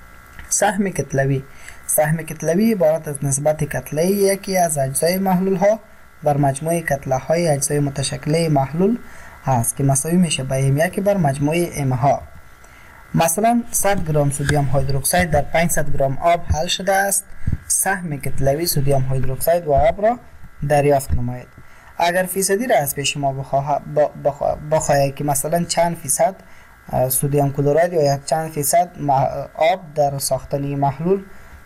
سهم کتلوی سهم کتلوی عبارت از نسبت کتله یکی از اجزای محلول ها بر مجموع کتله های اجزای متشکل محلول هست که مساوی میشه به ام یک بر مجموع ام ها. مثلا صد گرم سدیم هیدروکسید در پانصد گرم آب حل شده است. سهم کتلوی سدیم هیدروکسید و آب را دریافت نمایید. اگر فیصدی را از پیش ما بخواهید که مثلا چند فیصد سدیم کلراید یا یک چند فیصد آب در ساختن محلول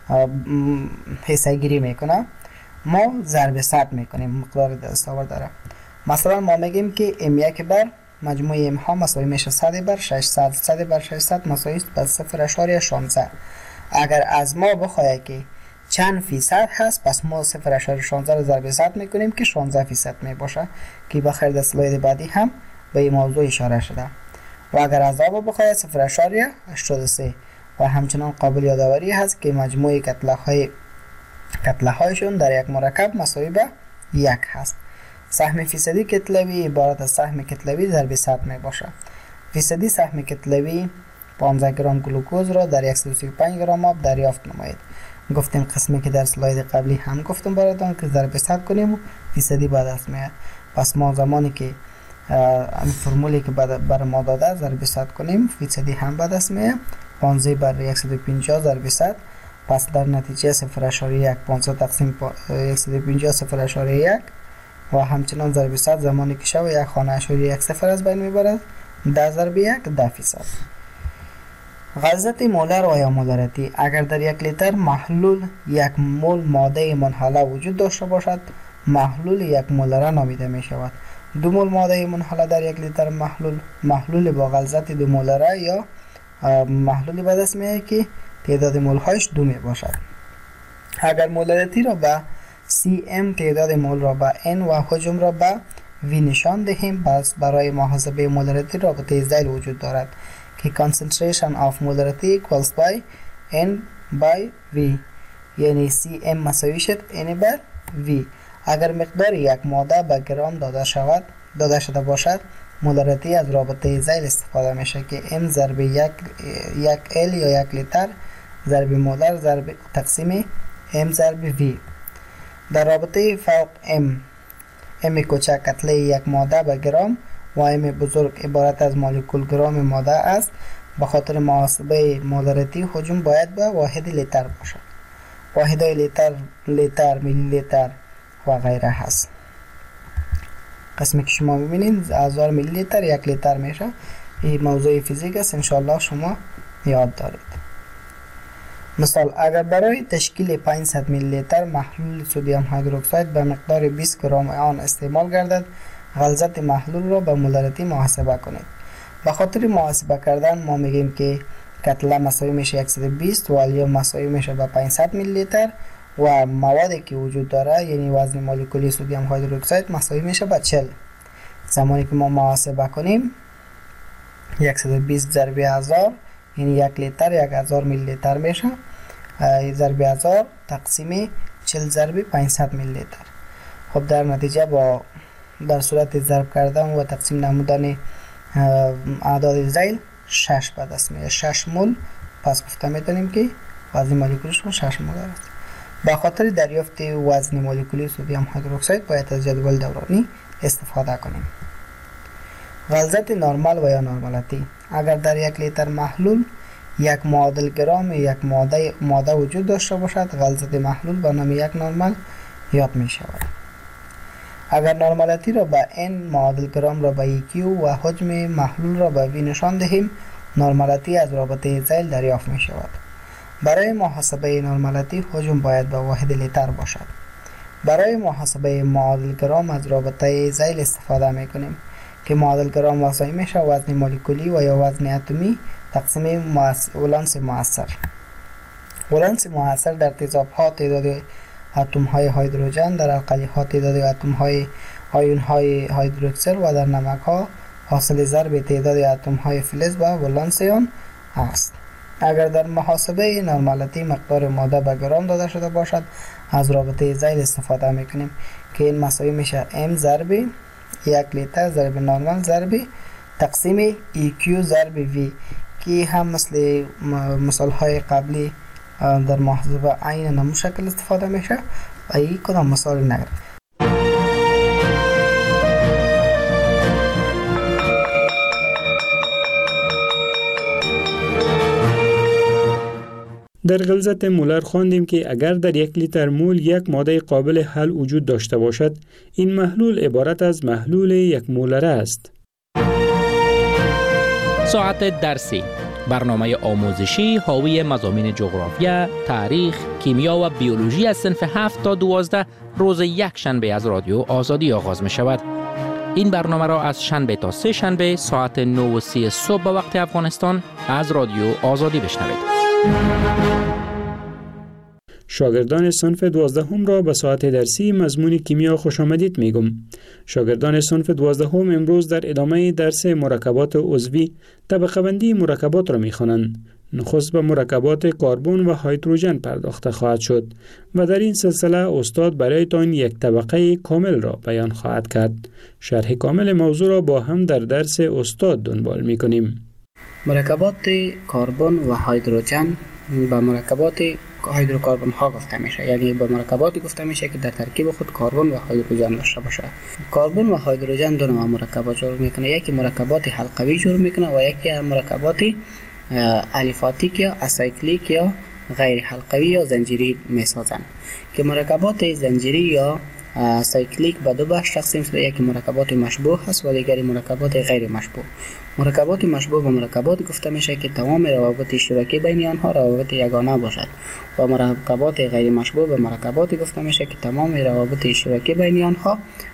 حصه گیری میکنه، ما ضرب صد میکنیم مقدار دستاورد داره. مثلا ما میگیم که ام یک بر مجموع ام ها مساوی میشه صد بر ششصد. صد بر ششصد مساوی به صفر اشاریه شانزده. اگر از ما بخواهد که چند فیصد هست پس ما صفر اشاریه شانزده رو ضرب صد میکنیم که شانزده فیصد میباشه که بخیر در اسلاید بعدی هم به این موضوع اشاره شده. و اگر از آب بخواهد صفر اشاریه هشتاد و سه. و همچنان قابل یادآوری هست که مجموع کتله های کتله هایشون در یک مرکب مساوی به یک هست. سهم فیصدی کتلوی عبارت از سهم کتلوی ضرب صد می باشه. فیصدی سهم کتلوی پانزده گرم گلوکوز را در صد و سی و پنج گرم آب دریافت نمایید. گفتیم قسمی که در اسلاید قبلی هم گفتم براتون که ضرب صد کنیم و فیصدی به دست میاد. پس ما زمانی که این فرمولی که برای ما داده ضرب صد کنیم فیصدی هم به دست میاد. پانزده بر صد و پنجاه ضرب صد پس در نتیجه صفر اشاریه یک. پانصد تقسیم صد و پنجاه صفر اشاریه یک و همچنان ضرب صد زمانی که شود یک خانه اشاریه یک صفر از بین میبرد. ده ضرب یک ده فیصد. غلظت مولر و یا مولارتی اگر در یک لیتر محلول یک مول ماده منحله وجود داشته باشد محلول یک مولره نامیده می شود. دو مول ماده منحله در یک لیتر محلول محلول با غلظت دو مولره یا محلولی به دست میاد که تعداد مول هایش دو می باشد. اگر مولارتی را به سی ام تعداد مول را به n و حجم را به v نشان دهیم پس برای محاسبه مولارتی رابطه ذیل وجود دارد که concentration of molarity equals by n by v یعنی سی ام مساوی شد n بر v. اگر مقدار یک ماده به گرم داده شود داده شده باشد مولارتی از رابطه ذیل استفاده میشه که m ضرب یک یک l یا یک لیتر ضرب مولر ضرب تقسیم m ضرب v. در رابطه فوق m m کوچک کتله یک ماده به گرم و m بزرگ عبارت از مولکول گرم ماده است. به خاطر محاسبه مولارتی حجم باید به واحد لیتر باشد. واحدهای لیتر لیتر میلی لیتر و غیره هست. قسمی که شما میبینید هزار میلی لیتر یک لیتر میشه. این موضوع فیزیک است انشاءالله شما یاد دارید. مثال اگر برای تشکیل پانصد میلی لیتر محلول سدیم هیدروکسید به مقدار بیست گرم آن استعمال گردد غلظت محلول را به مولریتی محاسبه کنید. به خاطر محاسبه کردن ما میگیم که کتله مساوی میشه صد و بیست و الیوم مساوی میشه به پانصد میلی لیتر و موادی که وجود داره یعنی وزن مولکولی سدیم هیدروکساید مساوی میشه به چهل. زمانی که ما محاسبه کنیم صد و بیست ضرب هزار یعنی یک لیتر یک هزار میلی لیتر میشه، ضرب هزار تقسیم چهل ضرب پانصد میلی لیتر. خب در نتیجه با در صورت ضرب کردن و تقسیم نمودن اعداد ذیل شش به دست میاد، شش مول. پس گفته میتونیم که وزن مولکولیش شش مول است. به خاطر دریافت وزن مولکولی سدیم هیدروکساید باید از جدول دورانی استفاده کنیم. غلظت نرمال و یا نرمالتی: اگر در یک لیتر محلول یک معادل گرام یک ماده ماده وجود داشته باشد، غلظت محلول به نام یک نرمال یاد می شود. اگر نرمالتی را به n، معادل گرام را به q و حجم محلول را به v نشان دهیم، نرمالتی از رابطه ذیل دریافت می شود. برای محاسبه نرمالتی حجم باید به واحد لیتر باشد. برای محاسبه معادل گرام از رابطه ذیل استفاده می کنیم که معادل گرام مساوی میشه وزن مولکولی و یا وزن اتمی تقسیم ولانس مؤثر. ولانس مؤثر در تیزاب ها تعداد اتم های هیدروژن، در القلی ها تعداد اتم های آیون های هیدروکسل و در نمک ها حاصل ضرب تعداد اتم های فلز و ولانس آن است. اگر در محاسبه نرمالتی مقدار ماده به گرام داده شده باشد، از رابطه ذیل استفاده میکنیم که این مساوی میشه m ضرب یک لیتر ضرب نرمال ضرب تقسیم ایکیو ضرب وی که هم مثل مثال های قبلی در محاسبه عین نمو شکل استفاده میشه و این کدام مثال نگرفت. در غلظت مولر خواندیم که اگر در یک لیتر مول یک ماده قابل حل وجود داشته باشد، این محلول عبارت از محلول یک مولره است. ساعت درسی، برنامه آموزشی حاوی مضامین جغرافیا، تاریخ، کیمیا و بیولوژی از صنف هفت تا دوازده روز یک شنبه از رادیو آزادی آغاز می شود. این برنامه را از شنبه تا سه شنبه ساعت نه و سی صبح به وقت افغانستان از رادیو آزادی بشنوید. شاگردان صنف دوازدهم را به ساعت درسی مضمون کیمیا خوش آمدید میگم. شاگردان صنف دوازدهم امروز در ادامه درس مرکبات عضوی طبقه بندی مرکبات را میخوانند. نخست به مرکبات کربن و هیدروژن پرداخته خواهد شد و در این سلسله استاد برایتان یک طبقه کامل را بیان خواهد کرد. شرح کامل موضوع را با هم در درس استاد دنبال میکنیم. مرکبات کربن و هیدروژن به مرکبات هیدروکربن ها گفته میشه، یعنی به مرکباتی گفته میشه که در ترکیب خود کربن و هیدروژن داشته باشه. کربن و هیدروژن دو نوع مرکبات جور میکنه، یکی مرکبات حلقوی جور میکنه و یکی مرکبات الیفاتیک یا اسایکلیک یا غیر حلقوی یا زنجیری میسازن که مرکبات زنجیری یا سایکلیک به دو بخش تقسیم شده، یکی مرکبات مشبوه هست و دیگری مرکبات غیر مشبوه. مرکبات مشبوه به مرکبات گفته میشه که تمام روابط اشتراکی بین آنها روابط یگانه باشد و مرکبات غیر مشبوه به مرکبات گفته میشه که تمام روابط اشتراکی بین آنها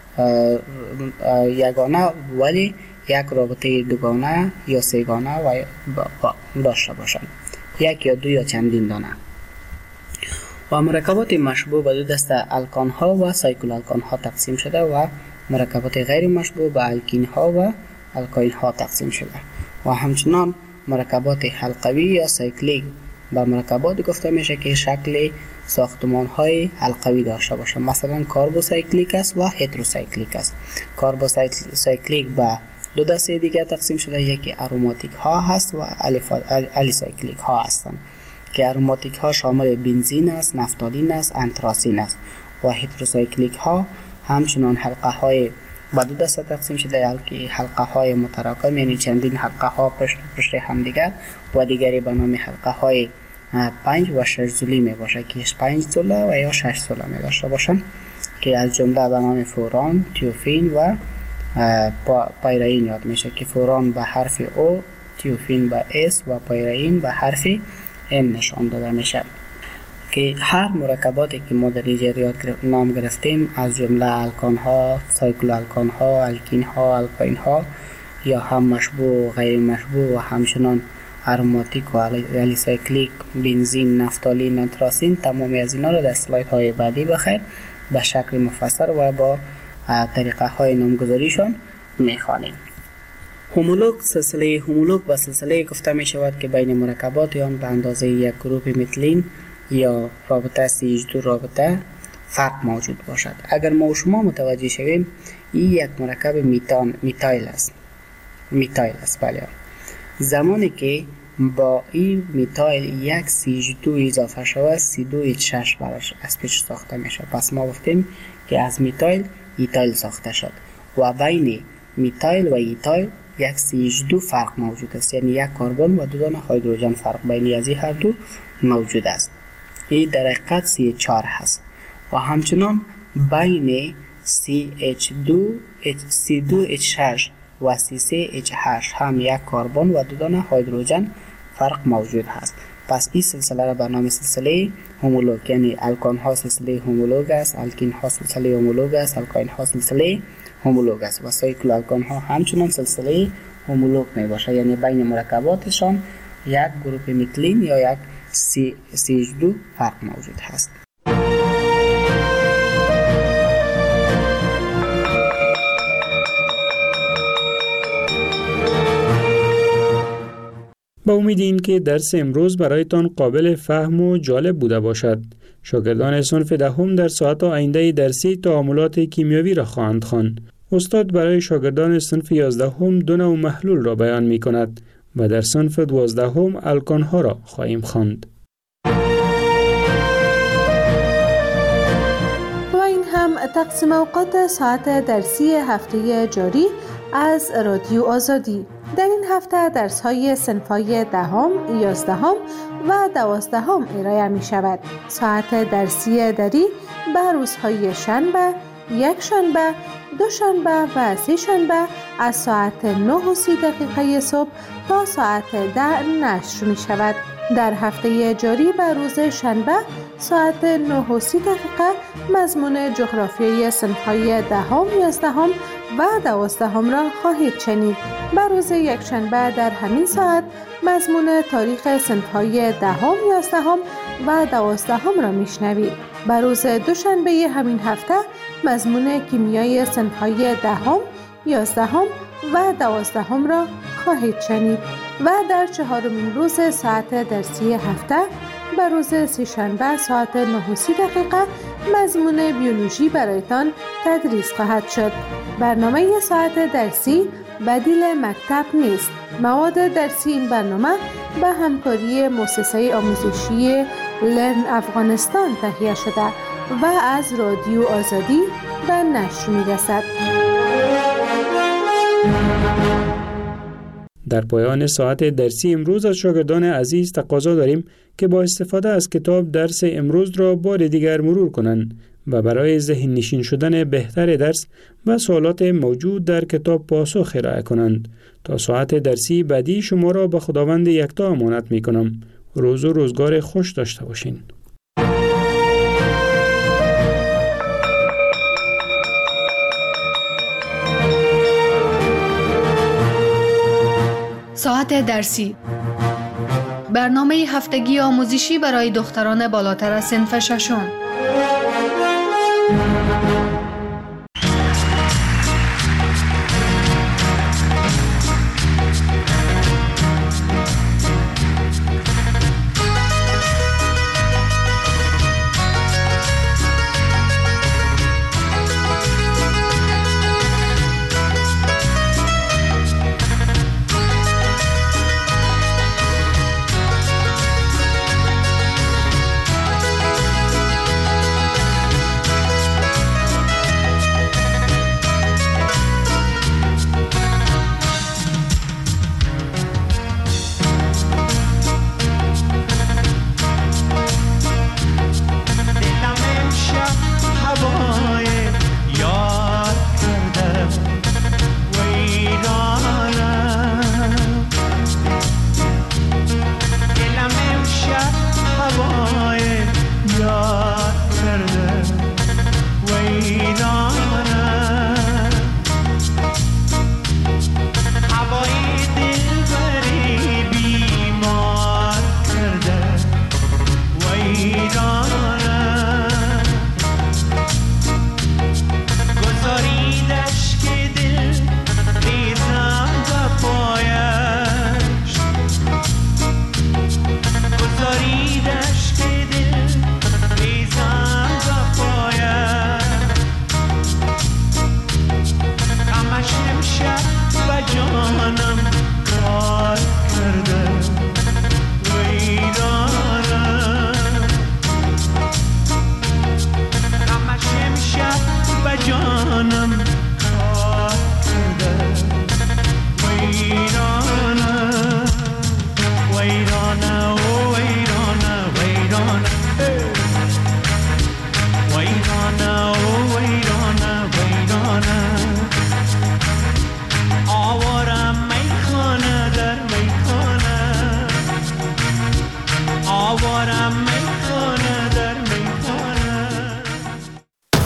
یگانه ولی یک رابطه دوگانه یا سه‌گانه و داشته باشند، یک یا دو یا چندین دانه. و مرکبات مشبوه به دو دسته الکان ها و سایکل الکان ها تقسیم شده و مرکبات غیر مشبوه به الکین ها و الکاین ها تقسیم شده و همچنان مرکبات حلقوی یا سایکلیک به مرکبات گفته میشه که شکل ساختمان های حلقوی داشته باشه، مثلا کاربوسایکلیک است و هتروسایکلیک است. کاربوسایکلیک به دو دسته دیگه تقسیم شده، یکی اروماتیک ها هست و الیسایکلیک ها هستند که اروماتیک ها شامل بنزین است، نفتالین است، انتراسین است و هتروسایکلیک ها همچنان حلقه های با دو دسته تقسیم شده، که حلقه های متراکم یعنی چندین حلقه ها پشت پشت هم دیگر و دیگری به نام حلقه های پنج و شش زولی می باشه که پنج زوله و یا شش زوله می داشته باشن که از جمله به نام فوران، تیوفین و پایرین یاد میشه که فوران به حرف او، تیوفین به اس و پایرین به حرف ام نشان داده میشه که هر مرکباتی که ما در اینجا یاد نام گرفتیم از جمله الکان ها، سایکلو الکان ها، الکین ها، الکاین ها یا هم مشبوع و غیر مشبوع و همچنان اروماتیک و الیسایکلیک، بنزین، نفتالین، نتراسین، تمامی از اینا رو در اسلاید های بعدی بخیر به شکل مفصل و با طریقه های نامگذاریشان میخوانیم. هومولوگ، سلسله هومولوگ و سلسله گفته می شود که بین مرکبات آن به اندازه یک گروپ متلین یا رابطه سی اچ دو رابطه فرق موجود باشد. اگر ما و شما متوجه شویم این یک مرکب میتان میتایل است. میتایل است بله. زمانی که با این میتایل یک سی اچ دو اضافه شود سی دو اچ شش براش از پیش ساخته میشه. پس ما گفتیم که از میتایل ایتایل ساخته شد و بین میتایل و ایتایل یک سی اچ دو فرق موجود است، یعنی یک کربن و دو دانه هیدروژن فرق بین از این هر دو موجود است. این در حقیقت سی اچ چهار هست و همچنان بین سی اچ دو سی دو اچ شش و سی سه اچ هشت هم یک کربن و دو دانه هیدروژن فرق موجود هست. پس این سلسله را به نام سلسله هومولوگ، یعنی الکان ها سلسله هومولوگ است، الکین ها سلسله هومولوگ است، الکاین ها سلسله هومولوگ است و سایکلو الکان ها همچنان سلسله هومولوگ می باشه، یعنی بین مرکباتشان یک گروپ متلین یا یک سی اچ دو فرق موجود هست. با امید این که درس امروز برایتان قابل فهم و جالب بوده باشد. شاگردان صنف دهم در ساعت آینده درسی تعاملات کیمیایی را خواهند خواند. استاد برای شاگردان صنف یازدهم دو نوع محلول را بیان می کند و در صنف دوازدهم الکان ها را خواهیم خواند. و این هم تقسیم اوقات ساعت درسی هفته جاری از رادیو آزادی. در این هفته درس های صنف های دهم، یازدهم و دوازدهم ارائه می شود. ساعت درسی دری به روزهای شنبه، یک شنبه، دو شنبه و سه شنبه از ساعت نه و سی دقیقه صبح تا ساعت ده نشر می شود. در هفته جاری به روز شنبه ساعت نه و سی دقیقه مضمون جغرافیای صنف‌های دهم، یازدهم و دوازدهم را خواهید شنید. به روز یکشنبه در همین ساعت مضمون تاریخ صنف‌های دهم، یازدهم و دوازدهم را میشنوید. به روز دوشنبه همین هفته مضمون کیمیای صنف‌های دهم، یازدهم و دوازدهم را خواهید شنید و در چهارمین روز ساعت درسی هفته به روز سه‌شنبه ساعت نه و سی دقیقه مضمون بیولوژی برایتان تدریس خواهد شد. برنامه ساعت درسی بدیل مکتب نیست. مواد درسی این برنامه به همکاری مؤسسه آموزشی لرن افغانستان تهیه شده و از رادیو آزادی به نشر می‌رسد. در پایان ساعت درسی امروز از شاگردان عزیز تقاضا داریم که با استفاده از کتاب درس امروز را بار دیگر مرور کنند و برای ذهن نشین شدن بهتر درس و سوالات موجود در کتاب پاسخ ارائه کنند. تا ساعت درسی بعدی شما را به خداوند یکتا امانت می کنم. روز و روزگار خوش داشته باشین. ساعت درسی، برنامه هفتگی آموزشی برای دختران بالاتر از صنف ششم. سینا